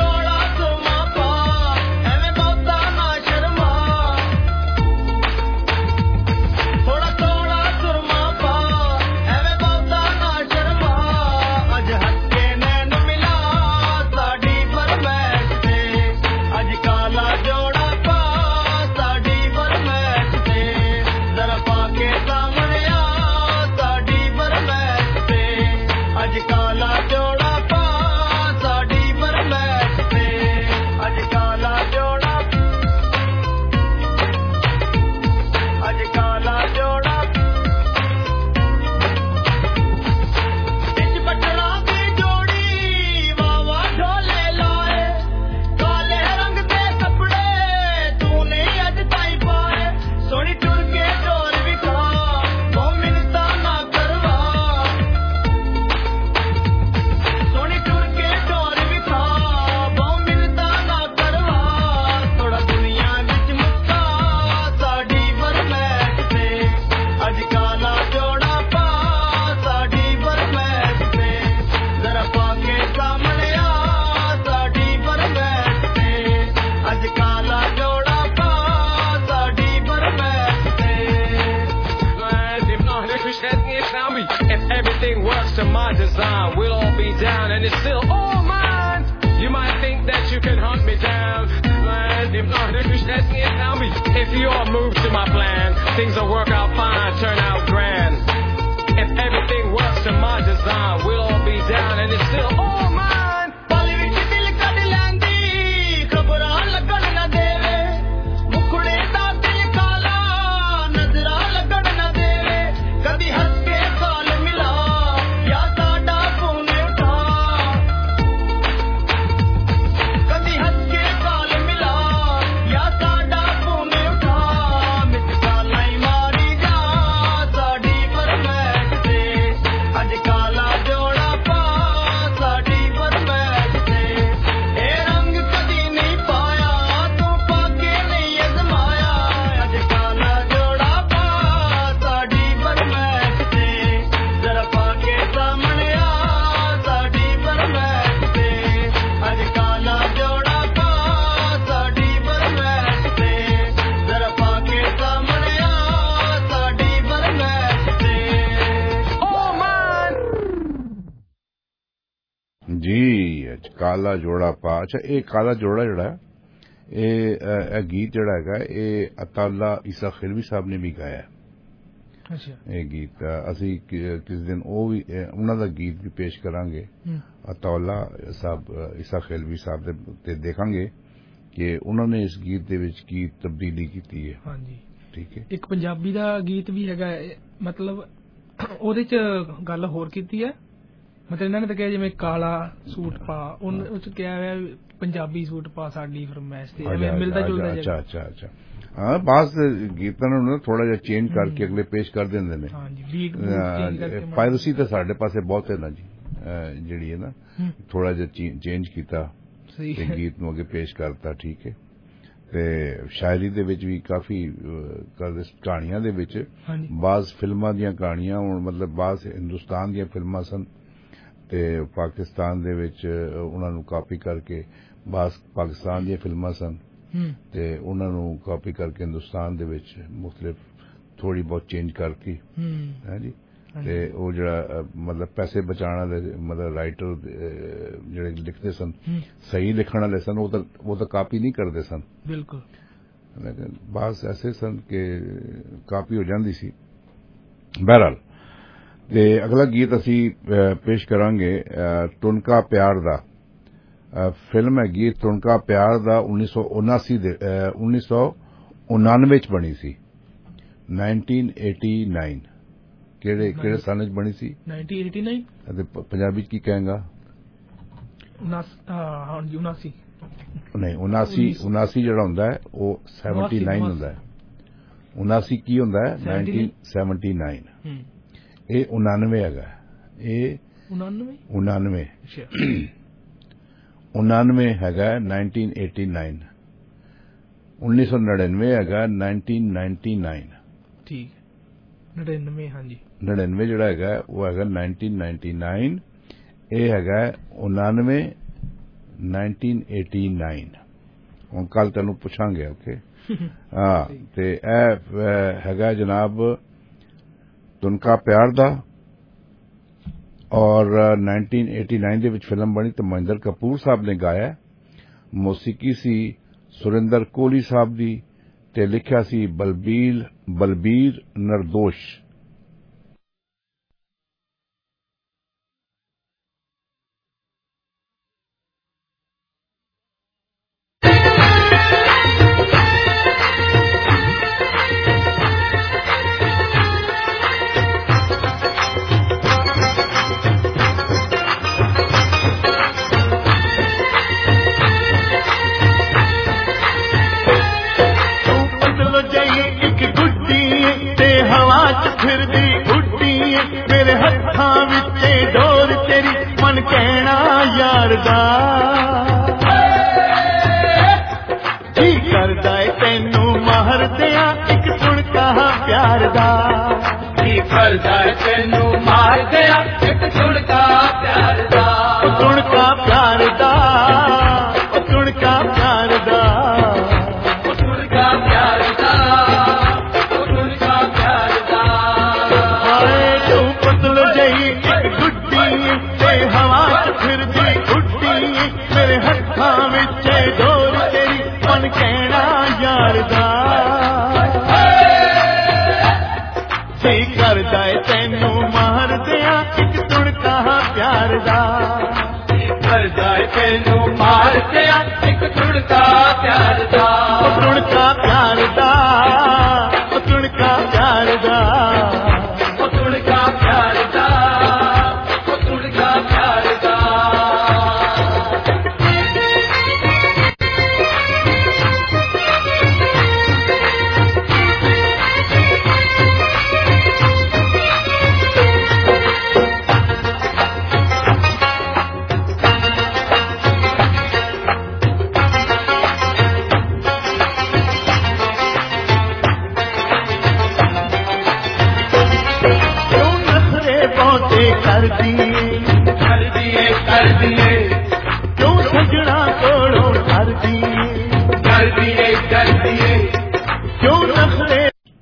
to my design, we'll all be down and it's still all mine. You might think that you can hunt me down, if you all move to my plan, things will work out fine, turn out grand. If everything works to my design, we'll all be down and it's still all mine. ਕਾਲਾ ਜੋੜਾ ਪਾ। ਅੱਛਾ, ਇਹ ਕਾਲਾ ਜੋੜਾ ਜਿਹੜਾ ਇਹ ਗੀਤ ਜਿਹੜਾ ਹੈਗਾ ਇਹ ਅਤਾਉਲਾ ਈਸਾ ਖਿਲवी ਸਾਹਿਬ ਨੇ ਵੀ ਗਾਇਆ। ਇਹ ਗੀਤ ਅਸੀਂ ਕਿਸ ਦਿਨ ਉਹ ਵੀ ਉਹਨਾਂ ਦਾ ਗੀਤ ਵੀ ਪੇਸ਼ ਕਰਾਂਗੇ। ਅਤਾਉਲਾ ਸਾਹਿਬ ਈਸਾ ਖਿਲवी ਸਾਹਿਬ ਦੇ ਤੇ ਦੇਖਾਂਗੇ ਕਿ ਉਹਨਾਂ ਨੇ ਇਸ ਗੀਤ ਦੇ ਵਿੱਚ ਕੀ ਤਬਦੀਲੀ ਕੀਤੀ ਹੈ। ਹਾਂਜੀ ਠੀਕ ਹੈ। ਇੱਕ ਪੰਜਾਬੀ ਦਾ ਗੀਤ ਵੀ ਹੈਗਾ, ਮਤਲਬ ਉਹਦੇ ਚ ਗੱਲ ਹੋਰ ਕੀਤੀ ਹੈ, ਮਤਲਬ ਇਹਨਾਂ ਨੇ ਤਾਂ ਕਿਹਾ ਜਿਵੇਂ ਕਾਲਾ ਸੂਟ ਪਾ, ਉਹ ਚ ਕਿਹਾ ਹੋਇਆ ਪੰਜਾਬੀ ਸੂਟ ਪਾ ਸਾਡੀ ਫਰਮਾਇਸ਼ ਤੇ ਮਿਲਦਾ ਜੁਲਦਾ। ਅੱਛਾ ਅੱਛਾ ਅੱਛਾ ਹਾਂ, ਬਾਸ ਗੀਤਾਂ ਨੂੰ ਥੋੜਾ ਜਿਹਾ ਚੇਂਜ ਕਰਕੇ ਅਗਲੇ ਪੇਸ਼ ਕਰ ਦਿੰਦੇ ਨੇ। ਪਾਇਰਸੀ ਤਾਂ ਸਾਡੇ ਪਾਸੇ ਬਹੁਤ ਹੈ ਨਾ ਜੀ, ਜਿਹੜੀ ਹੈ ਨਾ ਥੋੜਾ ਜਿਹਾ ਚੇਂਜ ਕੀਤਾ ਤੇ ਗੀਤ ਨੂੰ ਅੱਗੇ ਪੇਸ਼ ਕਰਤਾ। ਠੀਕ ਹੈ। ਤੇ ਸ਼ਾਇਰੀ ਦੇ ਵਿੱਚ ਵੀ ਕਾਫੀ ਕਹਾਣੀਆਂ ਦੇ ਵਿੱਚ ਬਾਜ਼ ਫਿਲਮਾਂ ਦੀਆਂ ਕਹਾਣੀਆਂ, ਹੁਣ ਮਤਲਬ ਬਾਜ਼ ਹਿੰਦੁਸਤਾਨ ਦੀਆਂ ਫਿਲਮਾਂ ਸਨ ਤੇ ਪਾਕਿਸਤਾਨ ਦੇ ਵਿੱਚ ਉਹਨਾਂ ਨੂੰ ਕਾਪੀ ਕਰਕੇ, ਬਾਜ਼ ਪਾਕਿਸਤਾਨ ਦੀਆਂ ਫਿਲਮਾਂ ਸਨ ਤੇ ਉਹਨਾਂ ਨੂੰ ਕਾਪੀ ਕਰਕੇ ਹਿੰਦੁਸਤਾਨ ਦੇ ਵਿੱਚ ਮੁਖਤਲਿਫ ਥੋੜੀ ਬਹੁਤ ਚੇਂਜ ਕਰਤੀ ਹੈ ਜੀ। ਤੇ ਉਹ ਜਿਹੜਾ ਮਤਲਬ ਪੈਸੇ ਬਚਾਉਣ ਵਾਲੇ ਮਤਲਬ ਰਾਈਟਰ ਜਿਹੜੇ ਲਿਖਦੇ ਸਨ, ਸਹੀ ਲਿਖਣ ਵਾਲੇ ਸਨ, ਉਹ ਤਾਂ ਕਾਪੀ ਨਹੀਂ ਕਰਦੇ ਸਨ ਬਿਲਕੁਲ, ਲੇਕਿਨ ਬਾਜ਼ ਐਸੇ ਸਨ ਕਿ ਕਾਪੀ ਹੋ ਜਾਂਦੀ ਸੀ। ਬਹਰਹਾਲ ਤੇ ਅਗਲਾ ਗੀਤ ਅਸੀਂ ਪੇਸ਼ ਕਰਾਂਗੇ ਟੁਨਕਾ ਪਿਆਰ ਦਾ। ਫਿਲਮ ਹੈਗੀ ਟੁਨਕਾ ਪਿਆਰ ਦਾ 1979 ਚ ਬਣੀ ਸੀ। 1989 ਕਿਹੜੇ ਸਾਲ ਚ ਬਣੀ ਸੀ? 1989। ਅਤੇ ਪੰਜਾਬੀ ਚ ਕੀ ਕਹਾਂਗਾ? 79 ਨਹੀਂ, 79 ਜਿਹੜਾ ਹੁੰਦਾ ਹੈ ਉਹ 79 ਹੁੰਦਾ ਹੈ। 79 ਕੀ ਹੁੰਦਾ ਹੈ? 1979। ਇਹ 99 ਹੈਗਾ। ਇਹ 99 ਹੈਗਾ 1989। 1999 ਹੈਗਾ 1999। ਠੀਕ 99 ਹਾਂਜੀ 99 ਜਿਹੜਾ ਹੈਗਾ ਉਹ ਹੈਗਾ 1999। ਇਹ ਹੈਗਾ 99 1989। ਹੁਣ ਕੱਲ ਤੈਨੂੰ ਪੁੱਛਾਂਗੇ। ਓਕੇ ਹਾਂ, ਤੇ ਇਹ ਹੈਗਾ ਜਨਾਬ ਤੁਨਕਾ ਪਿਆਰ ਦਾ, ਔਰ 1989 ਦੇ ਵਿੱਚ ਫਿਲਮ ਬਣੀ ਤੇ ਮਹਿੰਦਰ ਕਪੂਰ ਸਾਹਿਬ ਨੇ ਗਾਇਆ। ਮੌਸੀਕੀ ਸੀ ਸੁਰਿੰਦਰ ਕੋਹਲੀ ਸਾਹਿਬ ਦੀ ਤੇ ਲਿਖਿਆ ਸੀ ਬਲਬੀਰ ਨਰਦੋਸ਼। जी करदा तेनू मार दिया एक तुणका प्यार दा। जी करदा तेनू मार दिया एक तुणका प्यार दा। तुणका प्यार दा, तुणका प्यार दा, तुणका प्यार दा, तुणका प्यार दा। हाय तू पतल जई एक गुड्डी ते हवा च फिरदी उड्डी, मेरे हत्थां विच डोर तेरी मन कहना यार दा। जी करदा तेनू मार दिया एक तुणका प्यार दा। जी करदा तेनू मार दिया एक तुणका प्यार दा। तुणका प्यार दा, तुणका प्यार दा, तुणका प्यार दा, तुणका प्यार दा। कर दिए क्यों सजना कोड़ों कर दिए क्यों नखरे।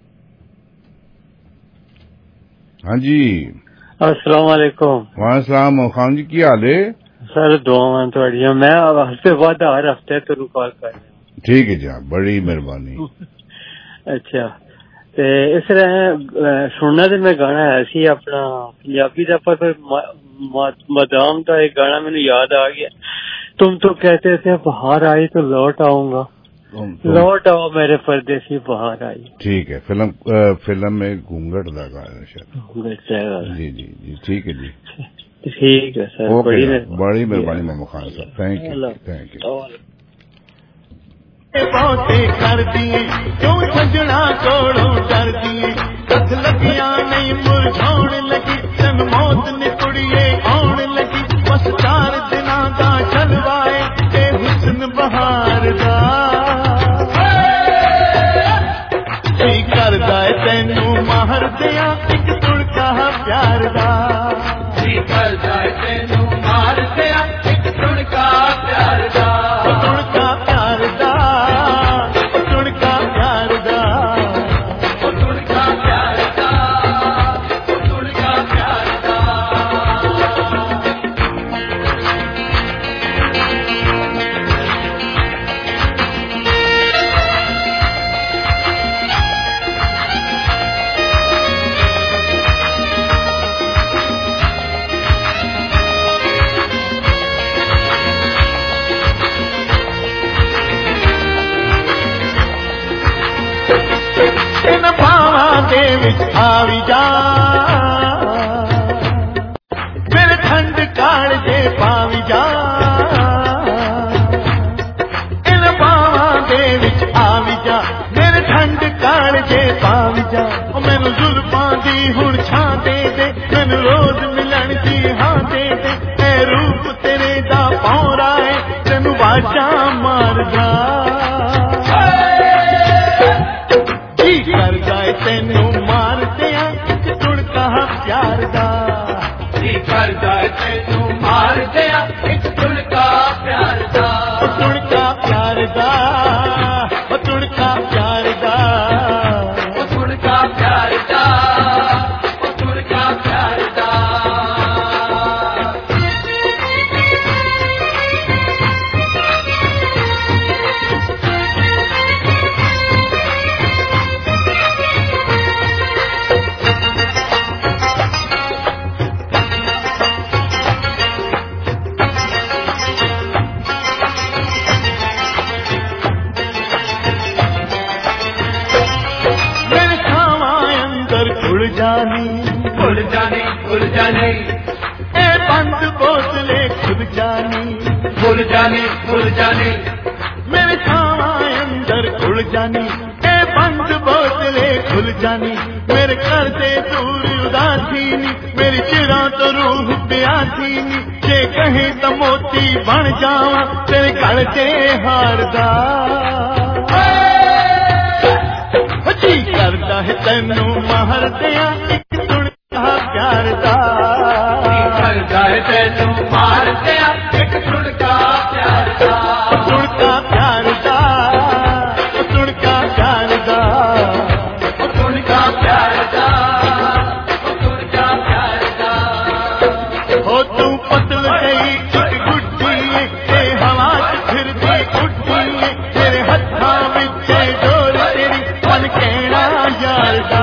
हाँ जी अस्सलाम वालेकुम। वालेकुम खान जी की हाल है? सर दुआवां तुहाड़ियां। मैं हफ्ते बाद हर हफ्ते तेनू कॉल कर रहा। ठीक है जनाब, बड़ी मेहरबानी। अच्छा ते इस तरह सुनना तो मैं गाना है सी अपना पंजाबी दा, पर फिर मदाम का एक गाना मैंने याद आ गया, तुम तो कहते थे बाहर आई तो लौट आऊंगा, लौट आओ मेरे परदेसी बाहर आई। ठीक है, फिल्म में घूंघट का गाना शायद। जी जी जी ठीक है जी, ठीक है सर, बड़ी मेहरबानी मोहम्मद खान साहब, थैंक यू। बहुते कर दिए क्यों सजना कोड़ों डर दिए, कथ लगिया नहीं मुरझाउण लगी, तन मौत ने कुड़िए आउण लगी, बस 4 दिनां दा चलवाए ते हुस्न बहार दा, की करदा है तैनू मार दिया एक तुड़का प्यार दा, की करदा है तैनू मार दिया एक तुड़का प्यार दा, तुड़का प्यार दा, तुड़का प्यार दा, तुड़का प्यार दा, तुड़का प्यार दा। इन भावां दे विच आवी जा, मेरे ठंड कालजे पावी जा, इन भावां दे विच आवी जा, मेरे ठंड कालजे पावी जा, मैनू जुल्फां दी हुण छां दे दे, मैनू रोज मिलन दी हां दे दे, ऐ रूप तेरे दा पौरा है तैनू बाजा मारदा, की करदा है तैनू मार दिया एक तुड़का प्यार दा, की करदा है तैनू मार दिया एक तुड़का प्यार दा, तुड़का प्यार दा, तुड़का प्यार दा, तुड़का प्यार दा, तुड़का प्यार दा। मेरे छावां अंदर खुल जानी, खुल जानी, खुल जानी, ए बंद बोतले खुल जानी, खुल जानी, खुल जानी, मेरे छावां अंदर खुल जानी, ए बंद बोतले खुल जानी, मेरे घर से दूर उदासी नी, मेरी चिरा तो रूह प्यासी नी, जे कहे तो मोती बन जावा तेरे गल ते हारदा, जी करदा है तैनू मार दिया एक तुड़का प्यार दा, की करदा है तैनू मार दिया एक तुड़का प्यार दा, तुड़का प्यार दा, तुड़का प्यार दा, तुड़का प्यार दा, तुड़का प्यार दा। हो तू पतल गई एक गुड्डी ते हवा च फिरदी गुड्डी, तेरे हत्थां विच डोर तेरी मन कहना यार दा,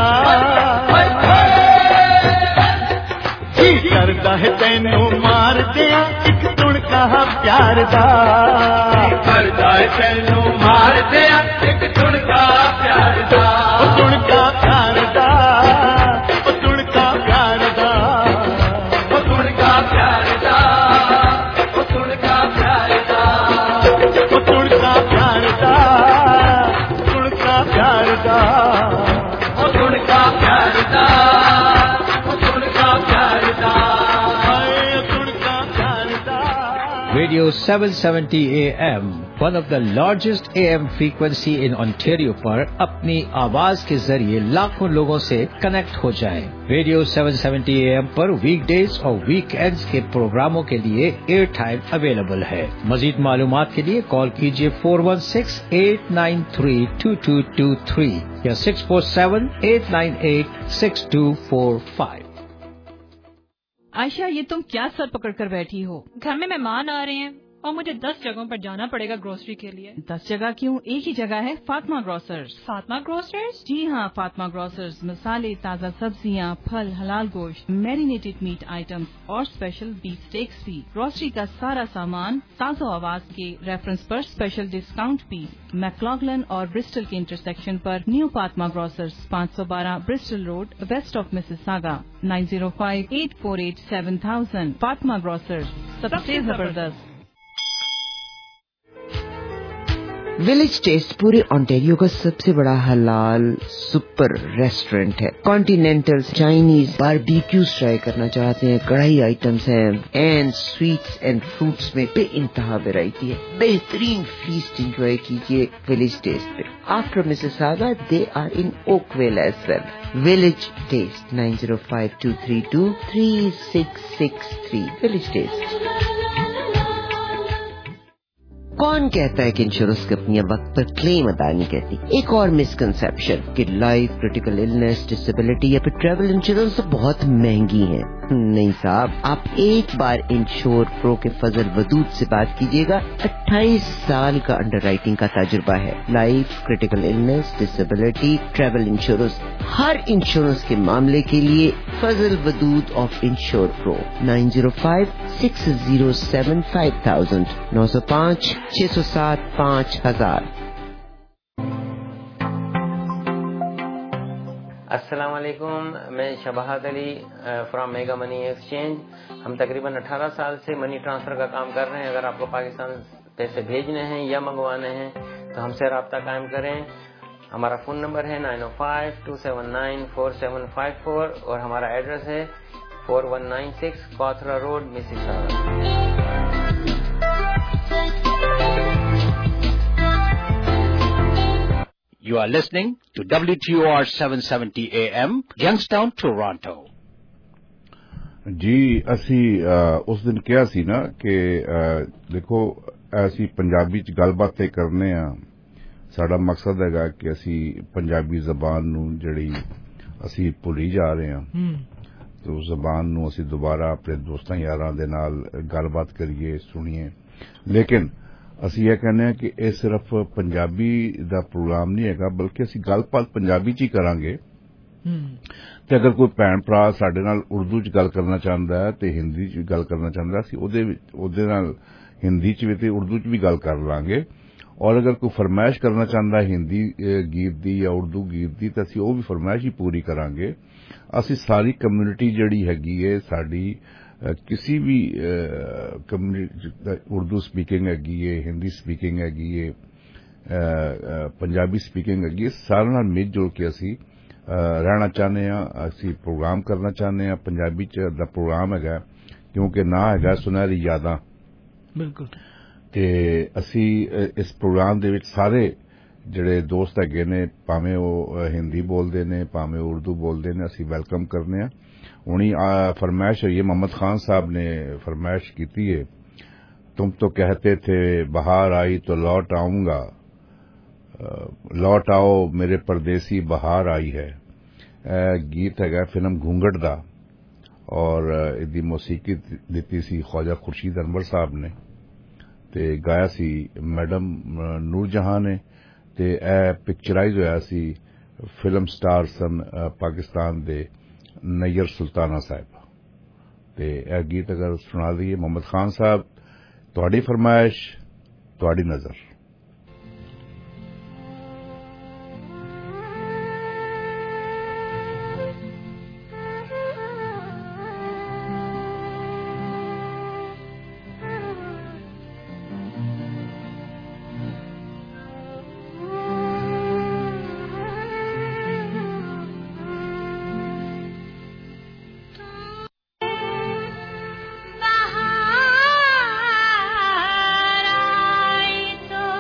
की करदा है तैनू मार दिया एक तुड़का प्यार दा, की करदा है तैनू मार दिया एक तुड़का प्यार दा, तुड़का प्यार दा, तुड़का प्यार दा, तुड़का प्यार दा, तुड़का प्यार दा, तुड़का प्यार दा, तुड़का प्यार दा, तुड़का प्यार दा, तुड़का प्यार दा, तुड़का प्यार दा। Radio 770 AM, one of the largest AM frequency in Ontario पर अपनी आवाज के जरिए लाखों लोगों से कनेक्ट हो जाएं। रेडियो 770 AM पर वीकडेज और वीकेंड्स के प्रोग्रामों के लिए एयर टाइम अवेलेबल है। मजीद मालूमात के लिए कॉल कीजिए 416-893-2223 या 647-898-6245। आयशा, ये तुम क्या सर पकड़ कर बैठी हो? घर में मेहमान आ रहे हैं और मुझे 10 जगहों पर जाना पड़ेगा ग्रोसरी के लिए। 10 जगह क्यों, एक ही जगह है, फातिमा ग्रोसर्स। फातिमा ग्रोसर्स? जी हाँ, फातिमा ग्रोसर्स मसाले, ताज़ा सब्जियाँ, फल, हलाल गोश्त, मैरिनेटेड मीट आइटम्स और स्पेशल बीफ स्टेक्स भी। ग्रोसरी का सारा सामान ताज़ा आवाज के रेफरेंस पर स्पेशल डिस्काउंट भी। मैक्लॉगलन और ब्रिस्टल के इंटरसेक्शन पर new Fatima grocers, 512 Bristol road, west of Mississauga, 9058487000। Fatima grocers, सबसे जबरदस्त। विलेज टेस्ट पूरे ओंटारियो का सबसे बड़ा हलाल सुपर रेस्टोरेंट है। कॉन्टिनेंटल, चाइनीज, बारबेक्यूज ट्राई करना चाहते हैं, कढ़ाई आइटम्स हैं एंड स्वीट्स एंड फ्रूट्स में बेइंतहा वैरायटी है। बेहतरीन फीस्ट एंजॉय कीजिए विलेज टेस्ट पे। After Mississauga they are in Oakville as well. Village taste 9052323663। Village taste. कौन कहता है कि इंश्योरेंस कंपनियां वक्त पर क्लेम अदा नहीं करती? एक और मिसकंसेप्शन कि लाइफ, क्रिटिकल इलनेस, डिसेबिलिटी या फिर ट्रैवल इंश्योरेंस तो बहुत महंगी है। नहीं साहब, आप एक बार इंश्योर प्रो के फजल वदूद से बात कीजिएगा। 28 साल का अंडरराइटिंग का तजुर्बा है। Life, critical illness, disability, travel insurance, हर इंश्योरेंस के मामले के लिए Fazal Wadood of Insure Pro. 9056075000 905-607-5000। अस्सलाम वालेकुम, मैं Shabahat Ali from mega money exchange. हम तकरीबन 18 साल से मनी ट्रांसफ़र का काम कर रहे हैं। अगर आपको पाकिस्तान पैसे भेजने हैं या मंगवाने हैं तो हमसे रब्ता कायम करें। हमारा फ़ोन नंबर है 905-279-4754 और हमारा एड्रेस है 4196 Cawthra road, Mississauga. You are listening to WTOR 770 AM, Youngstown, Toronto. जी असी उस दिन किया सी ना कि देखो ऐसी पंजाबी च गलबातें करने आ। साडा मकसद हैगा कि असी पंजाबी जबान नू जड़ी असी भुली जा रहे हैं तो जबान नू असी दोबारा अपने दोस्तां यारां दे नाल गलबात करिए, सुनिए। लेकिन ਅਸੀਂ ਇਹ ਕਹਿੰਦੇ ਹਾਂ ਕਿ ਇਹ ਸਿਰਫ ਪੰਜਾਬੀ ਦਾ ਪ੍ਰੋਗਰਾਮ ਨਹੀਂ ਹੈਗਾ, ਬਲਕਿ ਅਸੀਂ ਗੱਲਬਾਤ ਪੰਜਾਬੀ ਚ ਹੀ ਕਰਾਂਗੇ। ਤੇ ਅਗਰ ਕੋਈ ਭੈਣ ਭਰਾ ਸਾਡੇ ਨਾਲ ਉਰਦੂ ਚ ਗੱਲ ਕਰਨਾ ਚਾਹੁੰਦਾ ਹੈ ਤੇ ਹਿੰਦੀ ਚ ਵੀ ਗੱਲ ਕਰਨਾ ਚਾਹੁੰਦਾ, ਅਸੀਂ ਉਹਦੇ ਨਾਲ ਹਿੰਦੀ ਚ ਵੀ ਤੇ ਉਰਦੂ ਚ ਵੀ ਗੱਲ ਕਰ ਲਾਂਗੇ। ਔਰ ਅਗਰ ਕੋਈ ਫਰਮਾਇਸ਼ ਕਰਨਾ ਚਾਹੁੰਦਾ ਹਿੰਦੀ ਗੀਤ ਦੀ ਜਾਂ ਉਰਦੂ ਗੀਤ ਦੀ ਤਾਂ ਅਸੀਂ ਉਹ ਵੀ ਫਰਮਾਇਸ਼ ਹੀ ਪੂਰੀ ਕਰਾਂਗੇ। ਅਸੀਂ ਸਾਰੀ ਕਮਿਊਨਿਟੀ ਜਿਹੜੀ ਹੈਗੀ ਹੈ ਸਾਡੀ, किसी भी कम्युनिटी, उर्दू स्पीकिंग हैगी है, हिंदी स्पीकिंग हैगी है, पंजाबी स्पीकिंग हैगी है, सारे नाल मिल जुल के असी रहना चाहते हैं। असी प्रोग्राम करना चाहते हैं पंजाबी दा प्रोग्राम हैगा, क्योंकि ना हैगा सुनहरी यादां। बिल्कुल। ते असी इस प्रोग्राम दे विच सारे ਜਿਹੜੇ ਦੋਸਤ ਹੈਗੇ ਨੇ, ਭਾਵੇਂ ਉਹ ਹਿੰਦੀ ਬੋਲਦੇ ਨੇ ਭਾਵੇਂ ਉਰਦੂ ਬੋਲਦੇ ਨੇ, ਅਸੀਂ ਵੈਲਕਮ ਕਰਨੇ ਆ। उन्हीं फरमाइश है, ये मोहम्मद खान साहब ने फरमाइश की थी है, तुम तो कहते थे बहार आई तो लौट आऊंगा, लौट आओ मेरे परदेसी बहार आई है। गीत है फिल्म घूंघट दा और इदी मौसीकी दी सी ख्वाजा खुर्शीद अनवर साहब ने ते गाया सी मैडम नूरजहां ने ते पिक्चराइज होया सी फिल्म स्टार सन पाकिस्तान दे नैयर सुल्ताना साहब। ते यह गीत अगर सुना दिए मोहम्मद खान साहब, तुहाडी फरमाइश, तुहाडी नजर। तो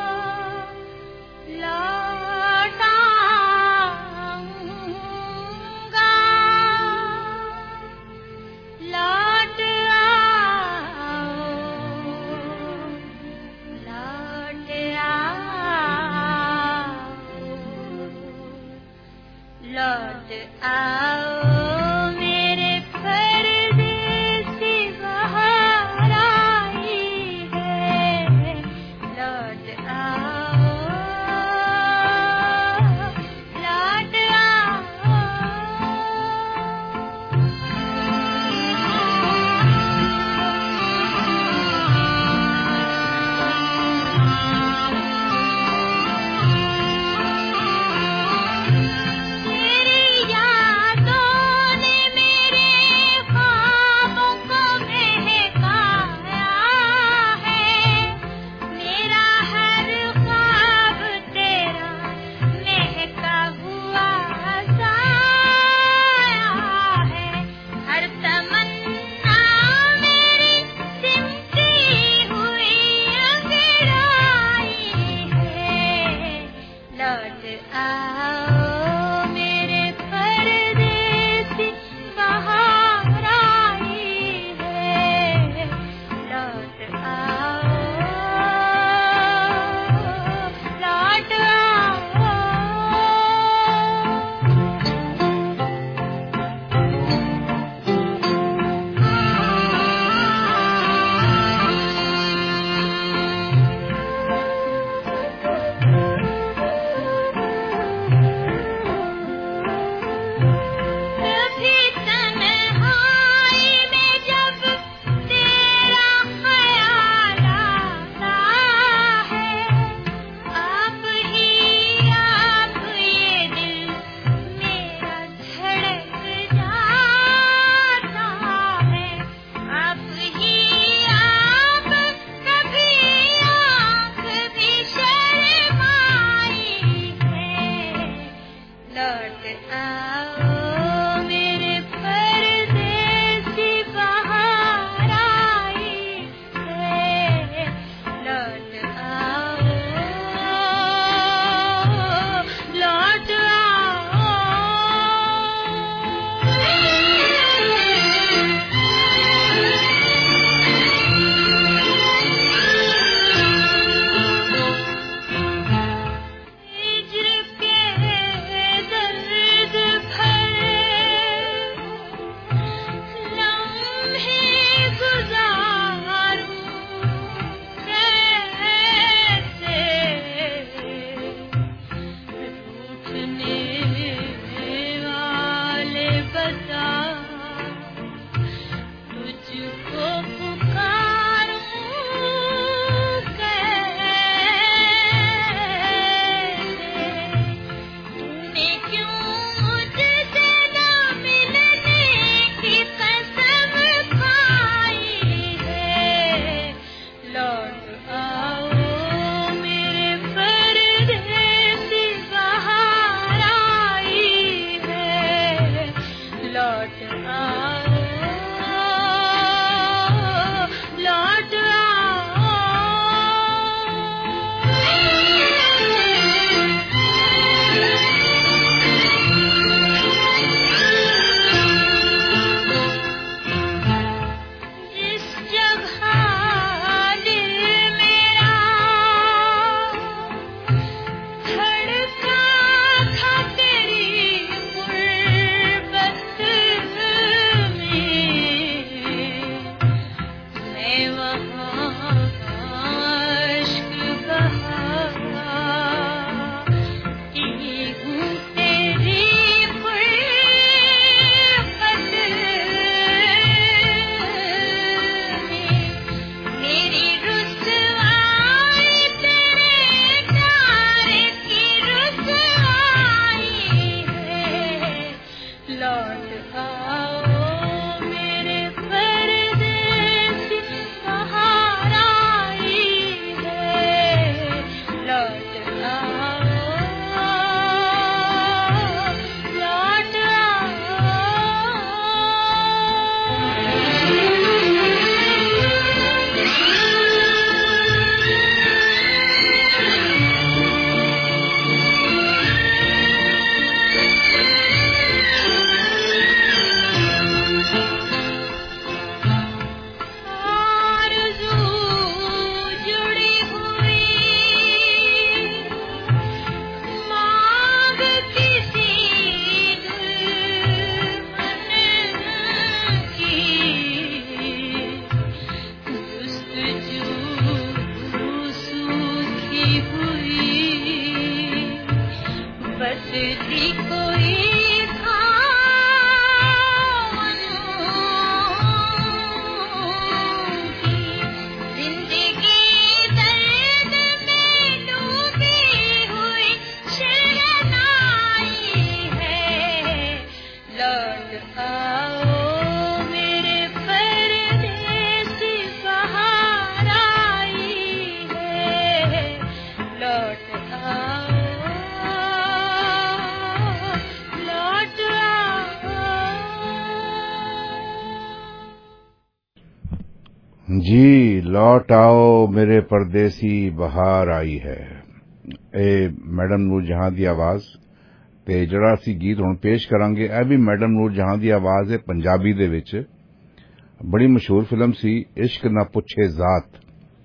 जी लौट आओ मेरे परदेसी बहार आई है ए मैडम नूर जहां दी आवाज ते जड़ा असी गीत हुण पेश करांगे ए भी मैडम नूर जहां दी आवाज है पंजाबी दे विच बड़ी मशहूर फिल्म सी इश्क ना पुछे जात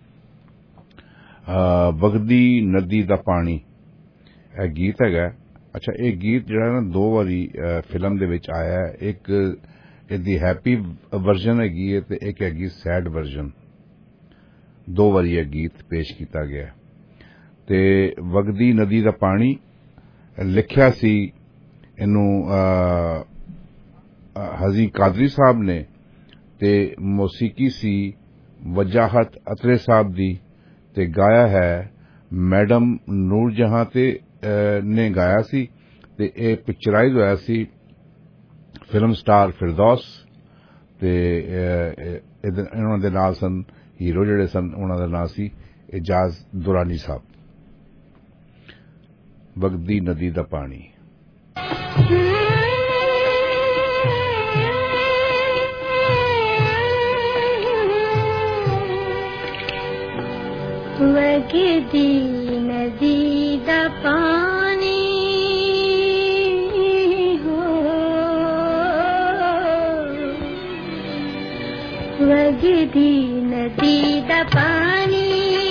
बगदी नदी दा पानी ए गीत हैगा। अच्छा ये गीत जड़ा ना दो बारी फिल्म दे विच आया है एक इहदी हैप्पी वर्जन हैगी है ते एक हैगी सैड वर्जन दो बारी यह गीत पेश किया गया ते वगदी नदी दा पानी लिखिया सी इनू हजी कादरी साहब ने ते मौसीकी सी वजाहत अतरे साहब दी ते गाया है मैडम नूर जहां ते ने गाया सी ते ए पिक्चराइज होया सी फिल्म स्टार फिरदौस ते इन्होंने दे नाल सन हीरो जड़े सन उन्होंने दा नाम सी एजाज दुरानी साहब। वगदी नदी दा पानी वगदी नदी दा पानी वगदी नदी दा पानी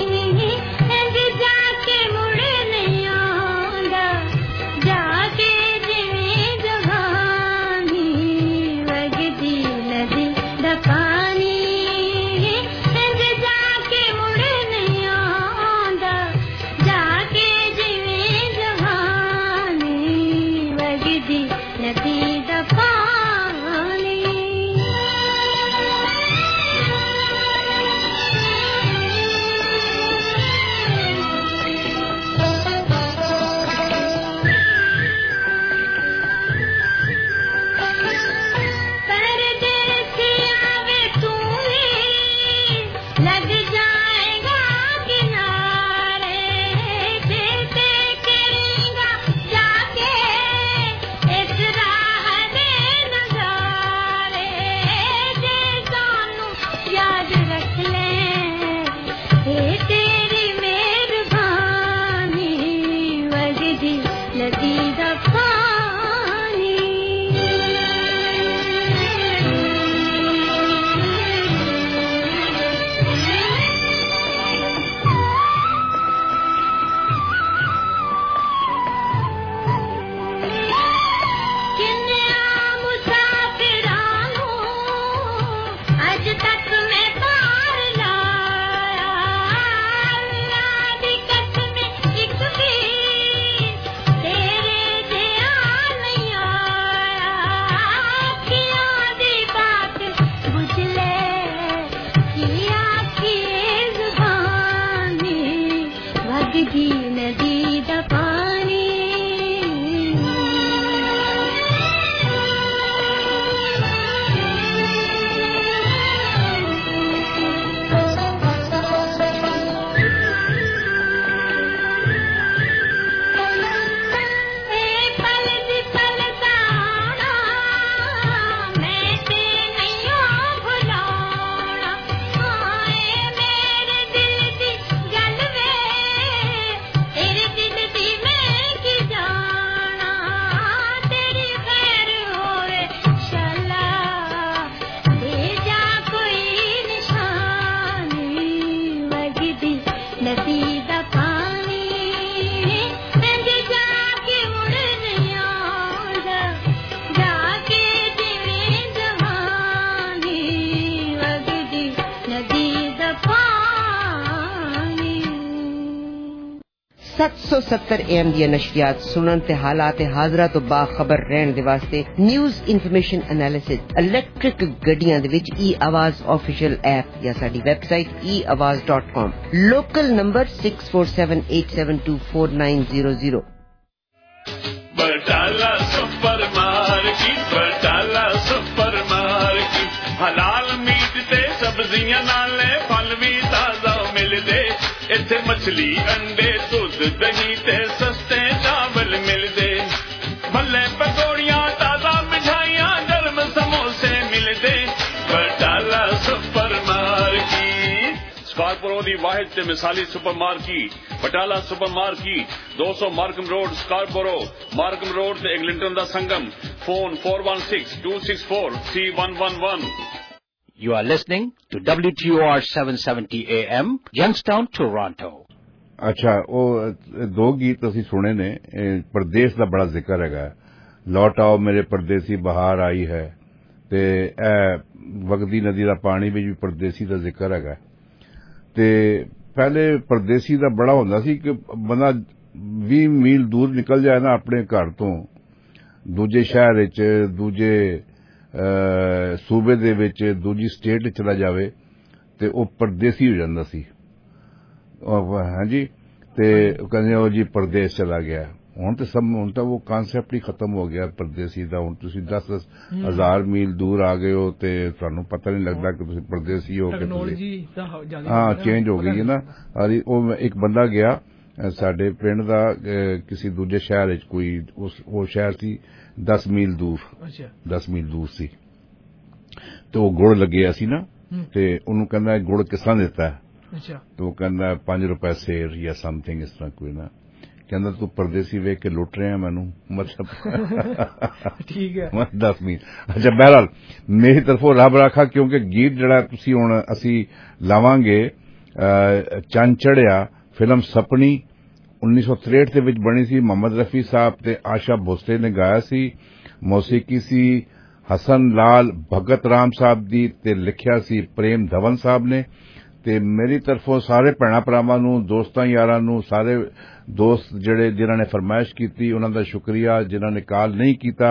जाके मुड़े नहीं आंदा जाके जिवें जवानी वगदी नदी दा पानी जाके मुड़े नहीं आंदा जाके जिवें जवानी वगदी नदी दा पानी AM ਦੀਆਂ ਨਸ਼ਰੀਆਤ ਸੁਣਨ ਤੇ ਹਾਲਾਤ ਹਾਜ਼ਰਾ ਤੋਂ ਬਾਖਬਰ ਰਹਿਣ ਦੇ ਵਾਸਤੇ ਨਿਊਜ਼ ਇਨਫੋਰਮੇਸ਼ਨ ਐਨਾਲਿਸਿਸ ਇਲੈਕਟ੍ਰਿਕ ਗੱਡੀਆਂ ਦੇ ਵਿੱਚ ਆਵਾਜ਼ ਆਫੀਸ਼ੀਅਲ ਐਪ ਜਾਂ ਸਾਡੀ website eawaz.com local number 6478724900 Batala super market हलाल मीट ते सब्जियां नाले फल भी ताजा मिलदे इत्थे मछली अंडे दूध दही ते सस्ते चावल मिलदे भले पकौड़ियां ताजा मिठाइयां गर्म समोसे मिलदे बटाला सुपर मार्केट स्कारपोरो दी वाहिद ते मिसाली supermarket Batala supermarket 200 Markham road Scarborough Markham road ते एग्लिंटन दा संगम phone 4162643111 You are listening to WTOR 770 AM, Youngstown, Toronto. अच्छा ਉਹ ਦੋ ਗੀਤ ਅਸੀਂ ਸੁਣੇ ਨੇ ਪਰਦੇਸ ਦਾ ਬੜਾ ਜ਼ਿਕਰ ਹੈਗਾ ਲੌਟ ਆਓ ਮੇਰੇ ਪਰਦੇਸੀ ਬਹਾਰ ਆਈ ਹੈ ਤੇ ਇਹ ਵਗਦੀ ਨਦੀ ਦਾ ਪਾਣੀ ਵਿੱਚ ਵੀ ਪਰਦੇਸੀ ਦਾ ਜ਼ਿਕਰ ਹੈਗਾ ਤੇ ਪਹਿਲੇ ਪਰਦੇਸੀ ਦਾ ਬੜਾ ਹੁੰਦਾ ਸੀ ਕਿ ਬੰਦਾ 20 ਮੀਲ ਦੂਰ ਨਿਕਲ ਜਾਏ ਨਾ ਆਪਣੇ ਘਰ ਤੋਂ ਦੂਜੇ ਸ਼ਹਿਰ ਵਿੱਚ ਦੂਜੇ ਸੂਬੇ ਦੇ ਵਿੱਚ ਦੂਜੀ ਸਟੇਟ ਵਿੱਚ ਚਲਾ ਜਾਵੇ ਤੇ ਉਹ ਪਰਦੇਸੀ ਹੋ ਜਾਂਦਾ ਸੀ ਹਾਂਜੀ ਤੇ ਕਹਿੰਦੇ ਉਹ ਜੀ ਪਰਦੇਸ ਚਲਾ ਗਿਆ ਹੁਣ ਤਾਂ ਉਹ ਕਾਨਸੈਪਟ ਹੀ ਖਤਮ ਹੋ ਗਿਆ ਪਰਦੇਸੀ ਦਾ ਹੁਣ ਤੁਸੀਂ 10,000 ਮੀਲ ਦੂਰ ਆ ਗਏ ਹੋ ਤੇ ਤੁਹਾਨੂੰ ਪਤਾ ਨਹੀਂ ਲੱਗਦਾ ਕਿ ਤੁਸੀਂ ਪਰਦੇਸੀ ਹੋ ਹਾਂ ਚੇਂਜ ਹੋ ਗਈ ਹੈ ਨਾ ਉਹ ਇੱਕ ਬੰਦਾ ਗਿਆ ਸਾਡੇ ਪਿੰਡ ਦਾ ਕਿਸੇ ਦੂਜੇ ਸ਼ਹਿਰ ਵਿੱਚ ਕੋਈ ਉਹ ਸ਼ਹਿਰ ਸੀ 10 ਮੀਲ ਦੂਰ 10 ਮੀਲ ਦੂਰ ਸੀ ਤੇ ਉਹ ਗੁੜ ਲੱਗਿਆ ਸੀ ਨਾ ਤੇ ਉਹਨੂੰ ਕਹਿੰਦਾ ਗੁੜ ਕਿਸਾਂ ਦਿੱਤਾ तो वो कहना 5 रुपए सेर या समथिंग इस तरह कोई ना कहना तू परदेसी वेख के लुट रहे हैं मैनू मतलब ठीक है 10 मील अच्छा बहरहाल मेरी तरफों रब राखा क्योंकि गीत जड़ा तुसी हुण असी लावांगे चंद चढ़िया फिल्म सपनी 1963 ਦੇ ਵਿੱਚ ਬਣੀ ਸੀ ਮੁਹੰਮਦ ਰਫੀ ਸਾਹਿਬ ਤੇ ਆਸ਼ਾ ਭੋਸਲੇ ਨੇ ਗਾਇਆ ਸੀ ਮੌਸੀਕੀ ਸੀ ਹਸਨ ਲਾਲ ਭਗਤ ਰਾਮ ਸਾਹਿਬ ਦੀ ਤੇ ਲਿਖਿਆ ਸੀ ਪ੍ਰੇਮ ਧਵਨ ਸਾਹਿਬ ਨੇ ਤੇ ਮੇਰੀ ਤਰਫੋਂ ਸਾਰੇ ਭੈਣਾਂ ਭਰਾਵਾਂ ਨੂੰ ਦੋਸਤਾਂ ਯਾਰਾਂ ਨੂੰ ਸਾਰੇ ਦੋਸਤ ਜਿਹੜੇ ਜਿਨ੍ਹਾਂ ਨੇ ਫਰਮਾਇਸ਼ ਕੀਤੀ ਉਹਨਾਂ ਦਾ ਸ਼ੁਕਰੀਆ ਜਿਨ੍ਹਾਂ ਨੇ ਕਾਲ ਨਹੀਂ ਕੀਤਾ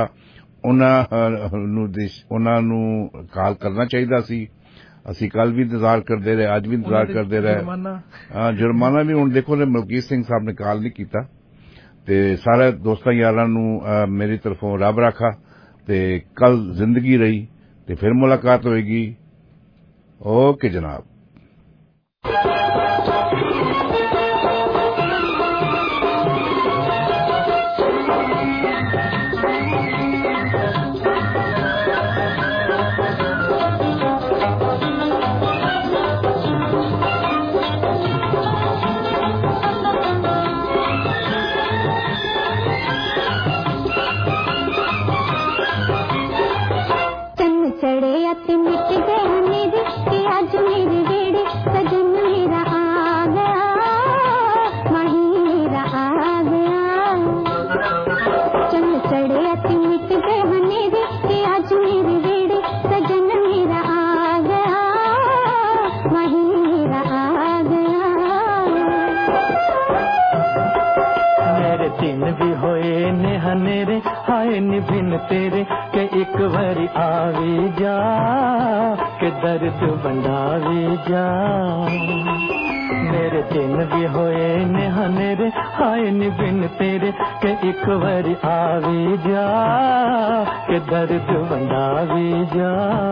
ਉਹਨਾਂ ਨੂੰ ਕਾਲ ਕਰਨਾ ਚਾਹੀਦਾ ਸੀ ਅਸੀਂ ਕੱਲ ਵੀ ਇੰਤਜ਼ਾਰ ਕਰਦੇ ਰਹੇ ਅੱਜ ਵੀ ਇੰਤਜ਼ਾਰ ਕਰਦੇ ਰਹੇ ਹਾਂ ਜੁਰਮਾਨਾ ਵੀ ਹੁਣ ਦੇਖੋ ਨੇ ਮਲਕੀਤ ਸਿੰਘ ਸਾਹਿਬ ਨੇ ਕਾਲ ਨਹੀਂ ਕੀਤਾ ਤੇ ਸਾਰੇ ਦੋਸਤਾਂ ਯਾਰਾਂ ਨੂੰ ਮੇਰੀ ਤਰਫੋਂ ਰੱਬ ਰਾਖਾ ਤੇ ਕੱਲ ਜ਼ਿੰਦਗੀ ਰਹੀ ਤੇ ਫਿਰ ਮੁਲਾਕਾਤ ਹੋਏਗੀ ਓਕੇ ਜਨਾਬ तेरे के एक बारी आवे जा के दर्द बंधावे जा मेरे दिन भी होए नेहनेरे हाय नी बिन तेरे के एक बारी आवे जा के दर्द बंधावे जा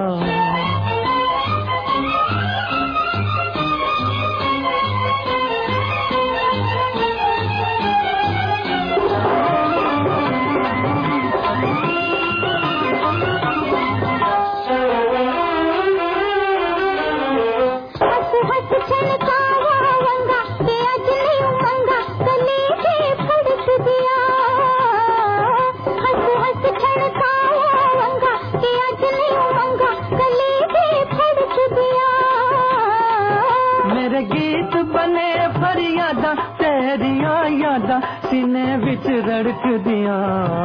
सीने विच रड़क दिया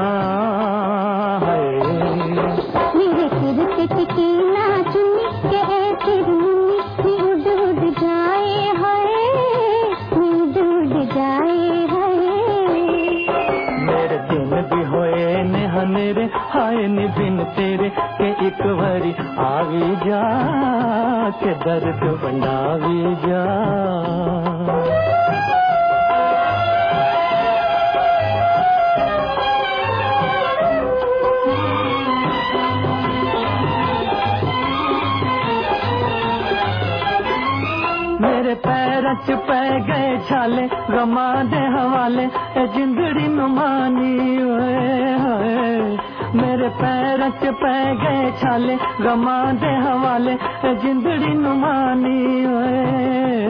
मेरे सिर पे टिकी ना चुनी के ऐसे रूनी उड़ उड़ जाए हाय उड़ उड़ जाए हाय मेरे दिन भी होए नेहनेरे हाय नी बिन तेरे के एक बारी आवी जा के दर्द बंधावी जा मेरे पैर च पै गए छाले गमा दे हवाले जिंदड़ी नुमानी मेरे पैर च पै गए छाले गमा दे हवाले जिंदड़ी Numani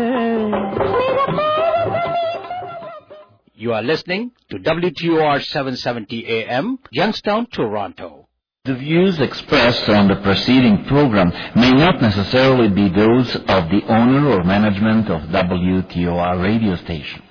You are listening to WTOR 770 AM, Youngstown, Toronto. The views expressed on the preceding program may not necessarily be those of the owner or management of WTOR radio station.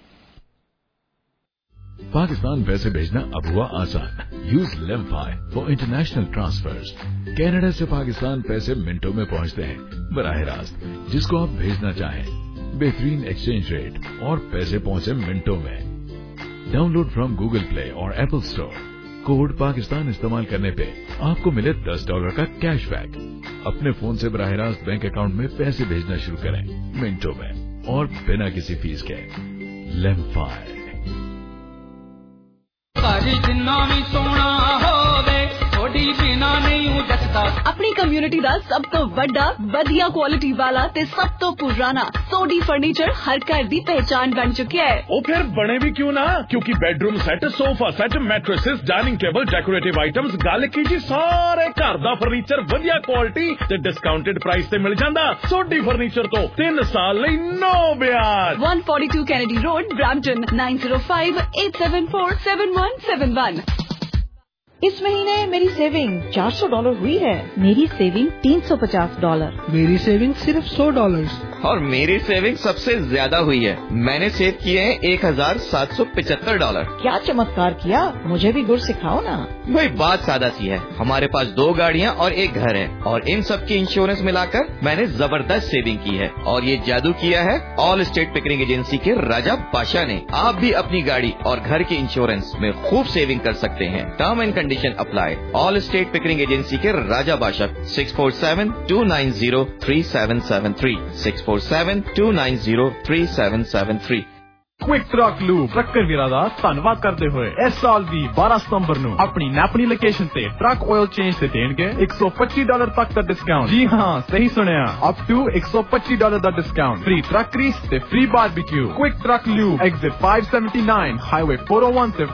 Pakistan पैसे भेजना अब हुआ आसान। Use Lemfi for international transfers. Canada से पाकिस्तान पैसे मिनटों में पहुंचते हैं बराह रास्त जिसको आप भेजना चाहें। बेहतरीन एक्सचेंज रेट और पैसे पहुंचे मिनटों में। डाउनलोड फ्रॉम गूगल प्ले और एप्पल स्टोर। कोड पाकिस्तान इस्तेमाल करने पे आपको मिले $10 का कैशबैक। अपने फोन से बराह रास्त बैंक अकाउंट में पैसे भेजना शुरू करें मिनटों में और बिना किसी फीस के। लेमफाई। अपनी कम्युनिटी ਦਾ ਸਭ ਤੋਂ ਵੱਡਾ ਵਧੀਆ ਕੁਆਲਿਟੀ ਵਾਲਾ ਤੇ ਸਭ ਤੋਂ ਪੁਰਾਣਾ ਸੋਡੀ ਫਰਨੀਚਰ ਹਰ ਘਰ ਦੀ ਪਹਿਚਾਨ ਬਣ ਚੁੱਕਿਆ ਹੈ। ਉਹ ਫਿਰ ਬਣੇ ਵੀ ਕਿਉਂ ਨਾ ਕਿਉਂਕਿ bedroom set, sofa set, mattresses, dining table, decorative items, ਗੱਲ ਕੀ ਜੀ ਸਾਰੇ ਘਰ ਦਾ ਫਰਨੀਚਰ ਵਧੀਆ ਕੁਆਲਿਟੀ ਤੇ ਡਿਸਕਾਊਂਟਡ ਪ੍ਰਾਈਸ ਤੇ ਮਿਲ ਜਾਂਦਾ। ਸੋਡੀ ਫਰਨੀਚਰ ਤੋਂ 3 ਸਾਲ ਲਈ ਨੋ ਵਿਆਜ। 142 ਕੈਨੇਡੀ ਰੋਡ, ਬ੍ਰੈਂਪਟਨ 9058747171। इस महीने मेरी सेविंग $400 हुई है। मेरी सेविंग $350। मेरी सेविंग सिर्फ $100। और मेरी सेविंग सबसे ज्यादा हुई है। मैंने सेव किए हैं $1775। क्या चमत्कार किया, मुझे भी गुर सिखाओ ना। भाई बात सादा सी है, हमारे पास 2 गाड़ियाँ और 1 घर है और इन सब की इंश्योरेंस मिलाकर मैंने जबरदस्त सेविंग की है। और ये जादू किया है ऑल स्टेट पिकरिंग एजेंसी के राजा बादशाह ने। आप भी अपनी गाड़ी और घर की इंश्योरेंस में खूब सेविंग कर सकते हैं। Term and condition apply. Allstate Pickering agency के Raja Badshah 647-290-3773 647-290-3773। Quick truck lube trucker वीरा दा धन्नवाद करते हुए इस साल दी 12 सितंबर ਨੂੰ अपनी नैपनी लोकेशन ਤੇ ट्रक ऑयल चेंज ਤੇ ਦੇਣਗੇ $125 तक ਦਾ डिस्काउंट। जी हाँ, सही सुनिया, अप टू $125 ਦਾ डिस्काउंट, फ्री ट्रक ग्रीस ਤੇ free barbecue. Quick truck lube, exit 579, highway 401 से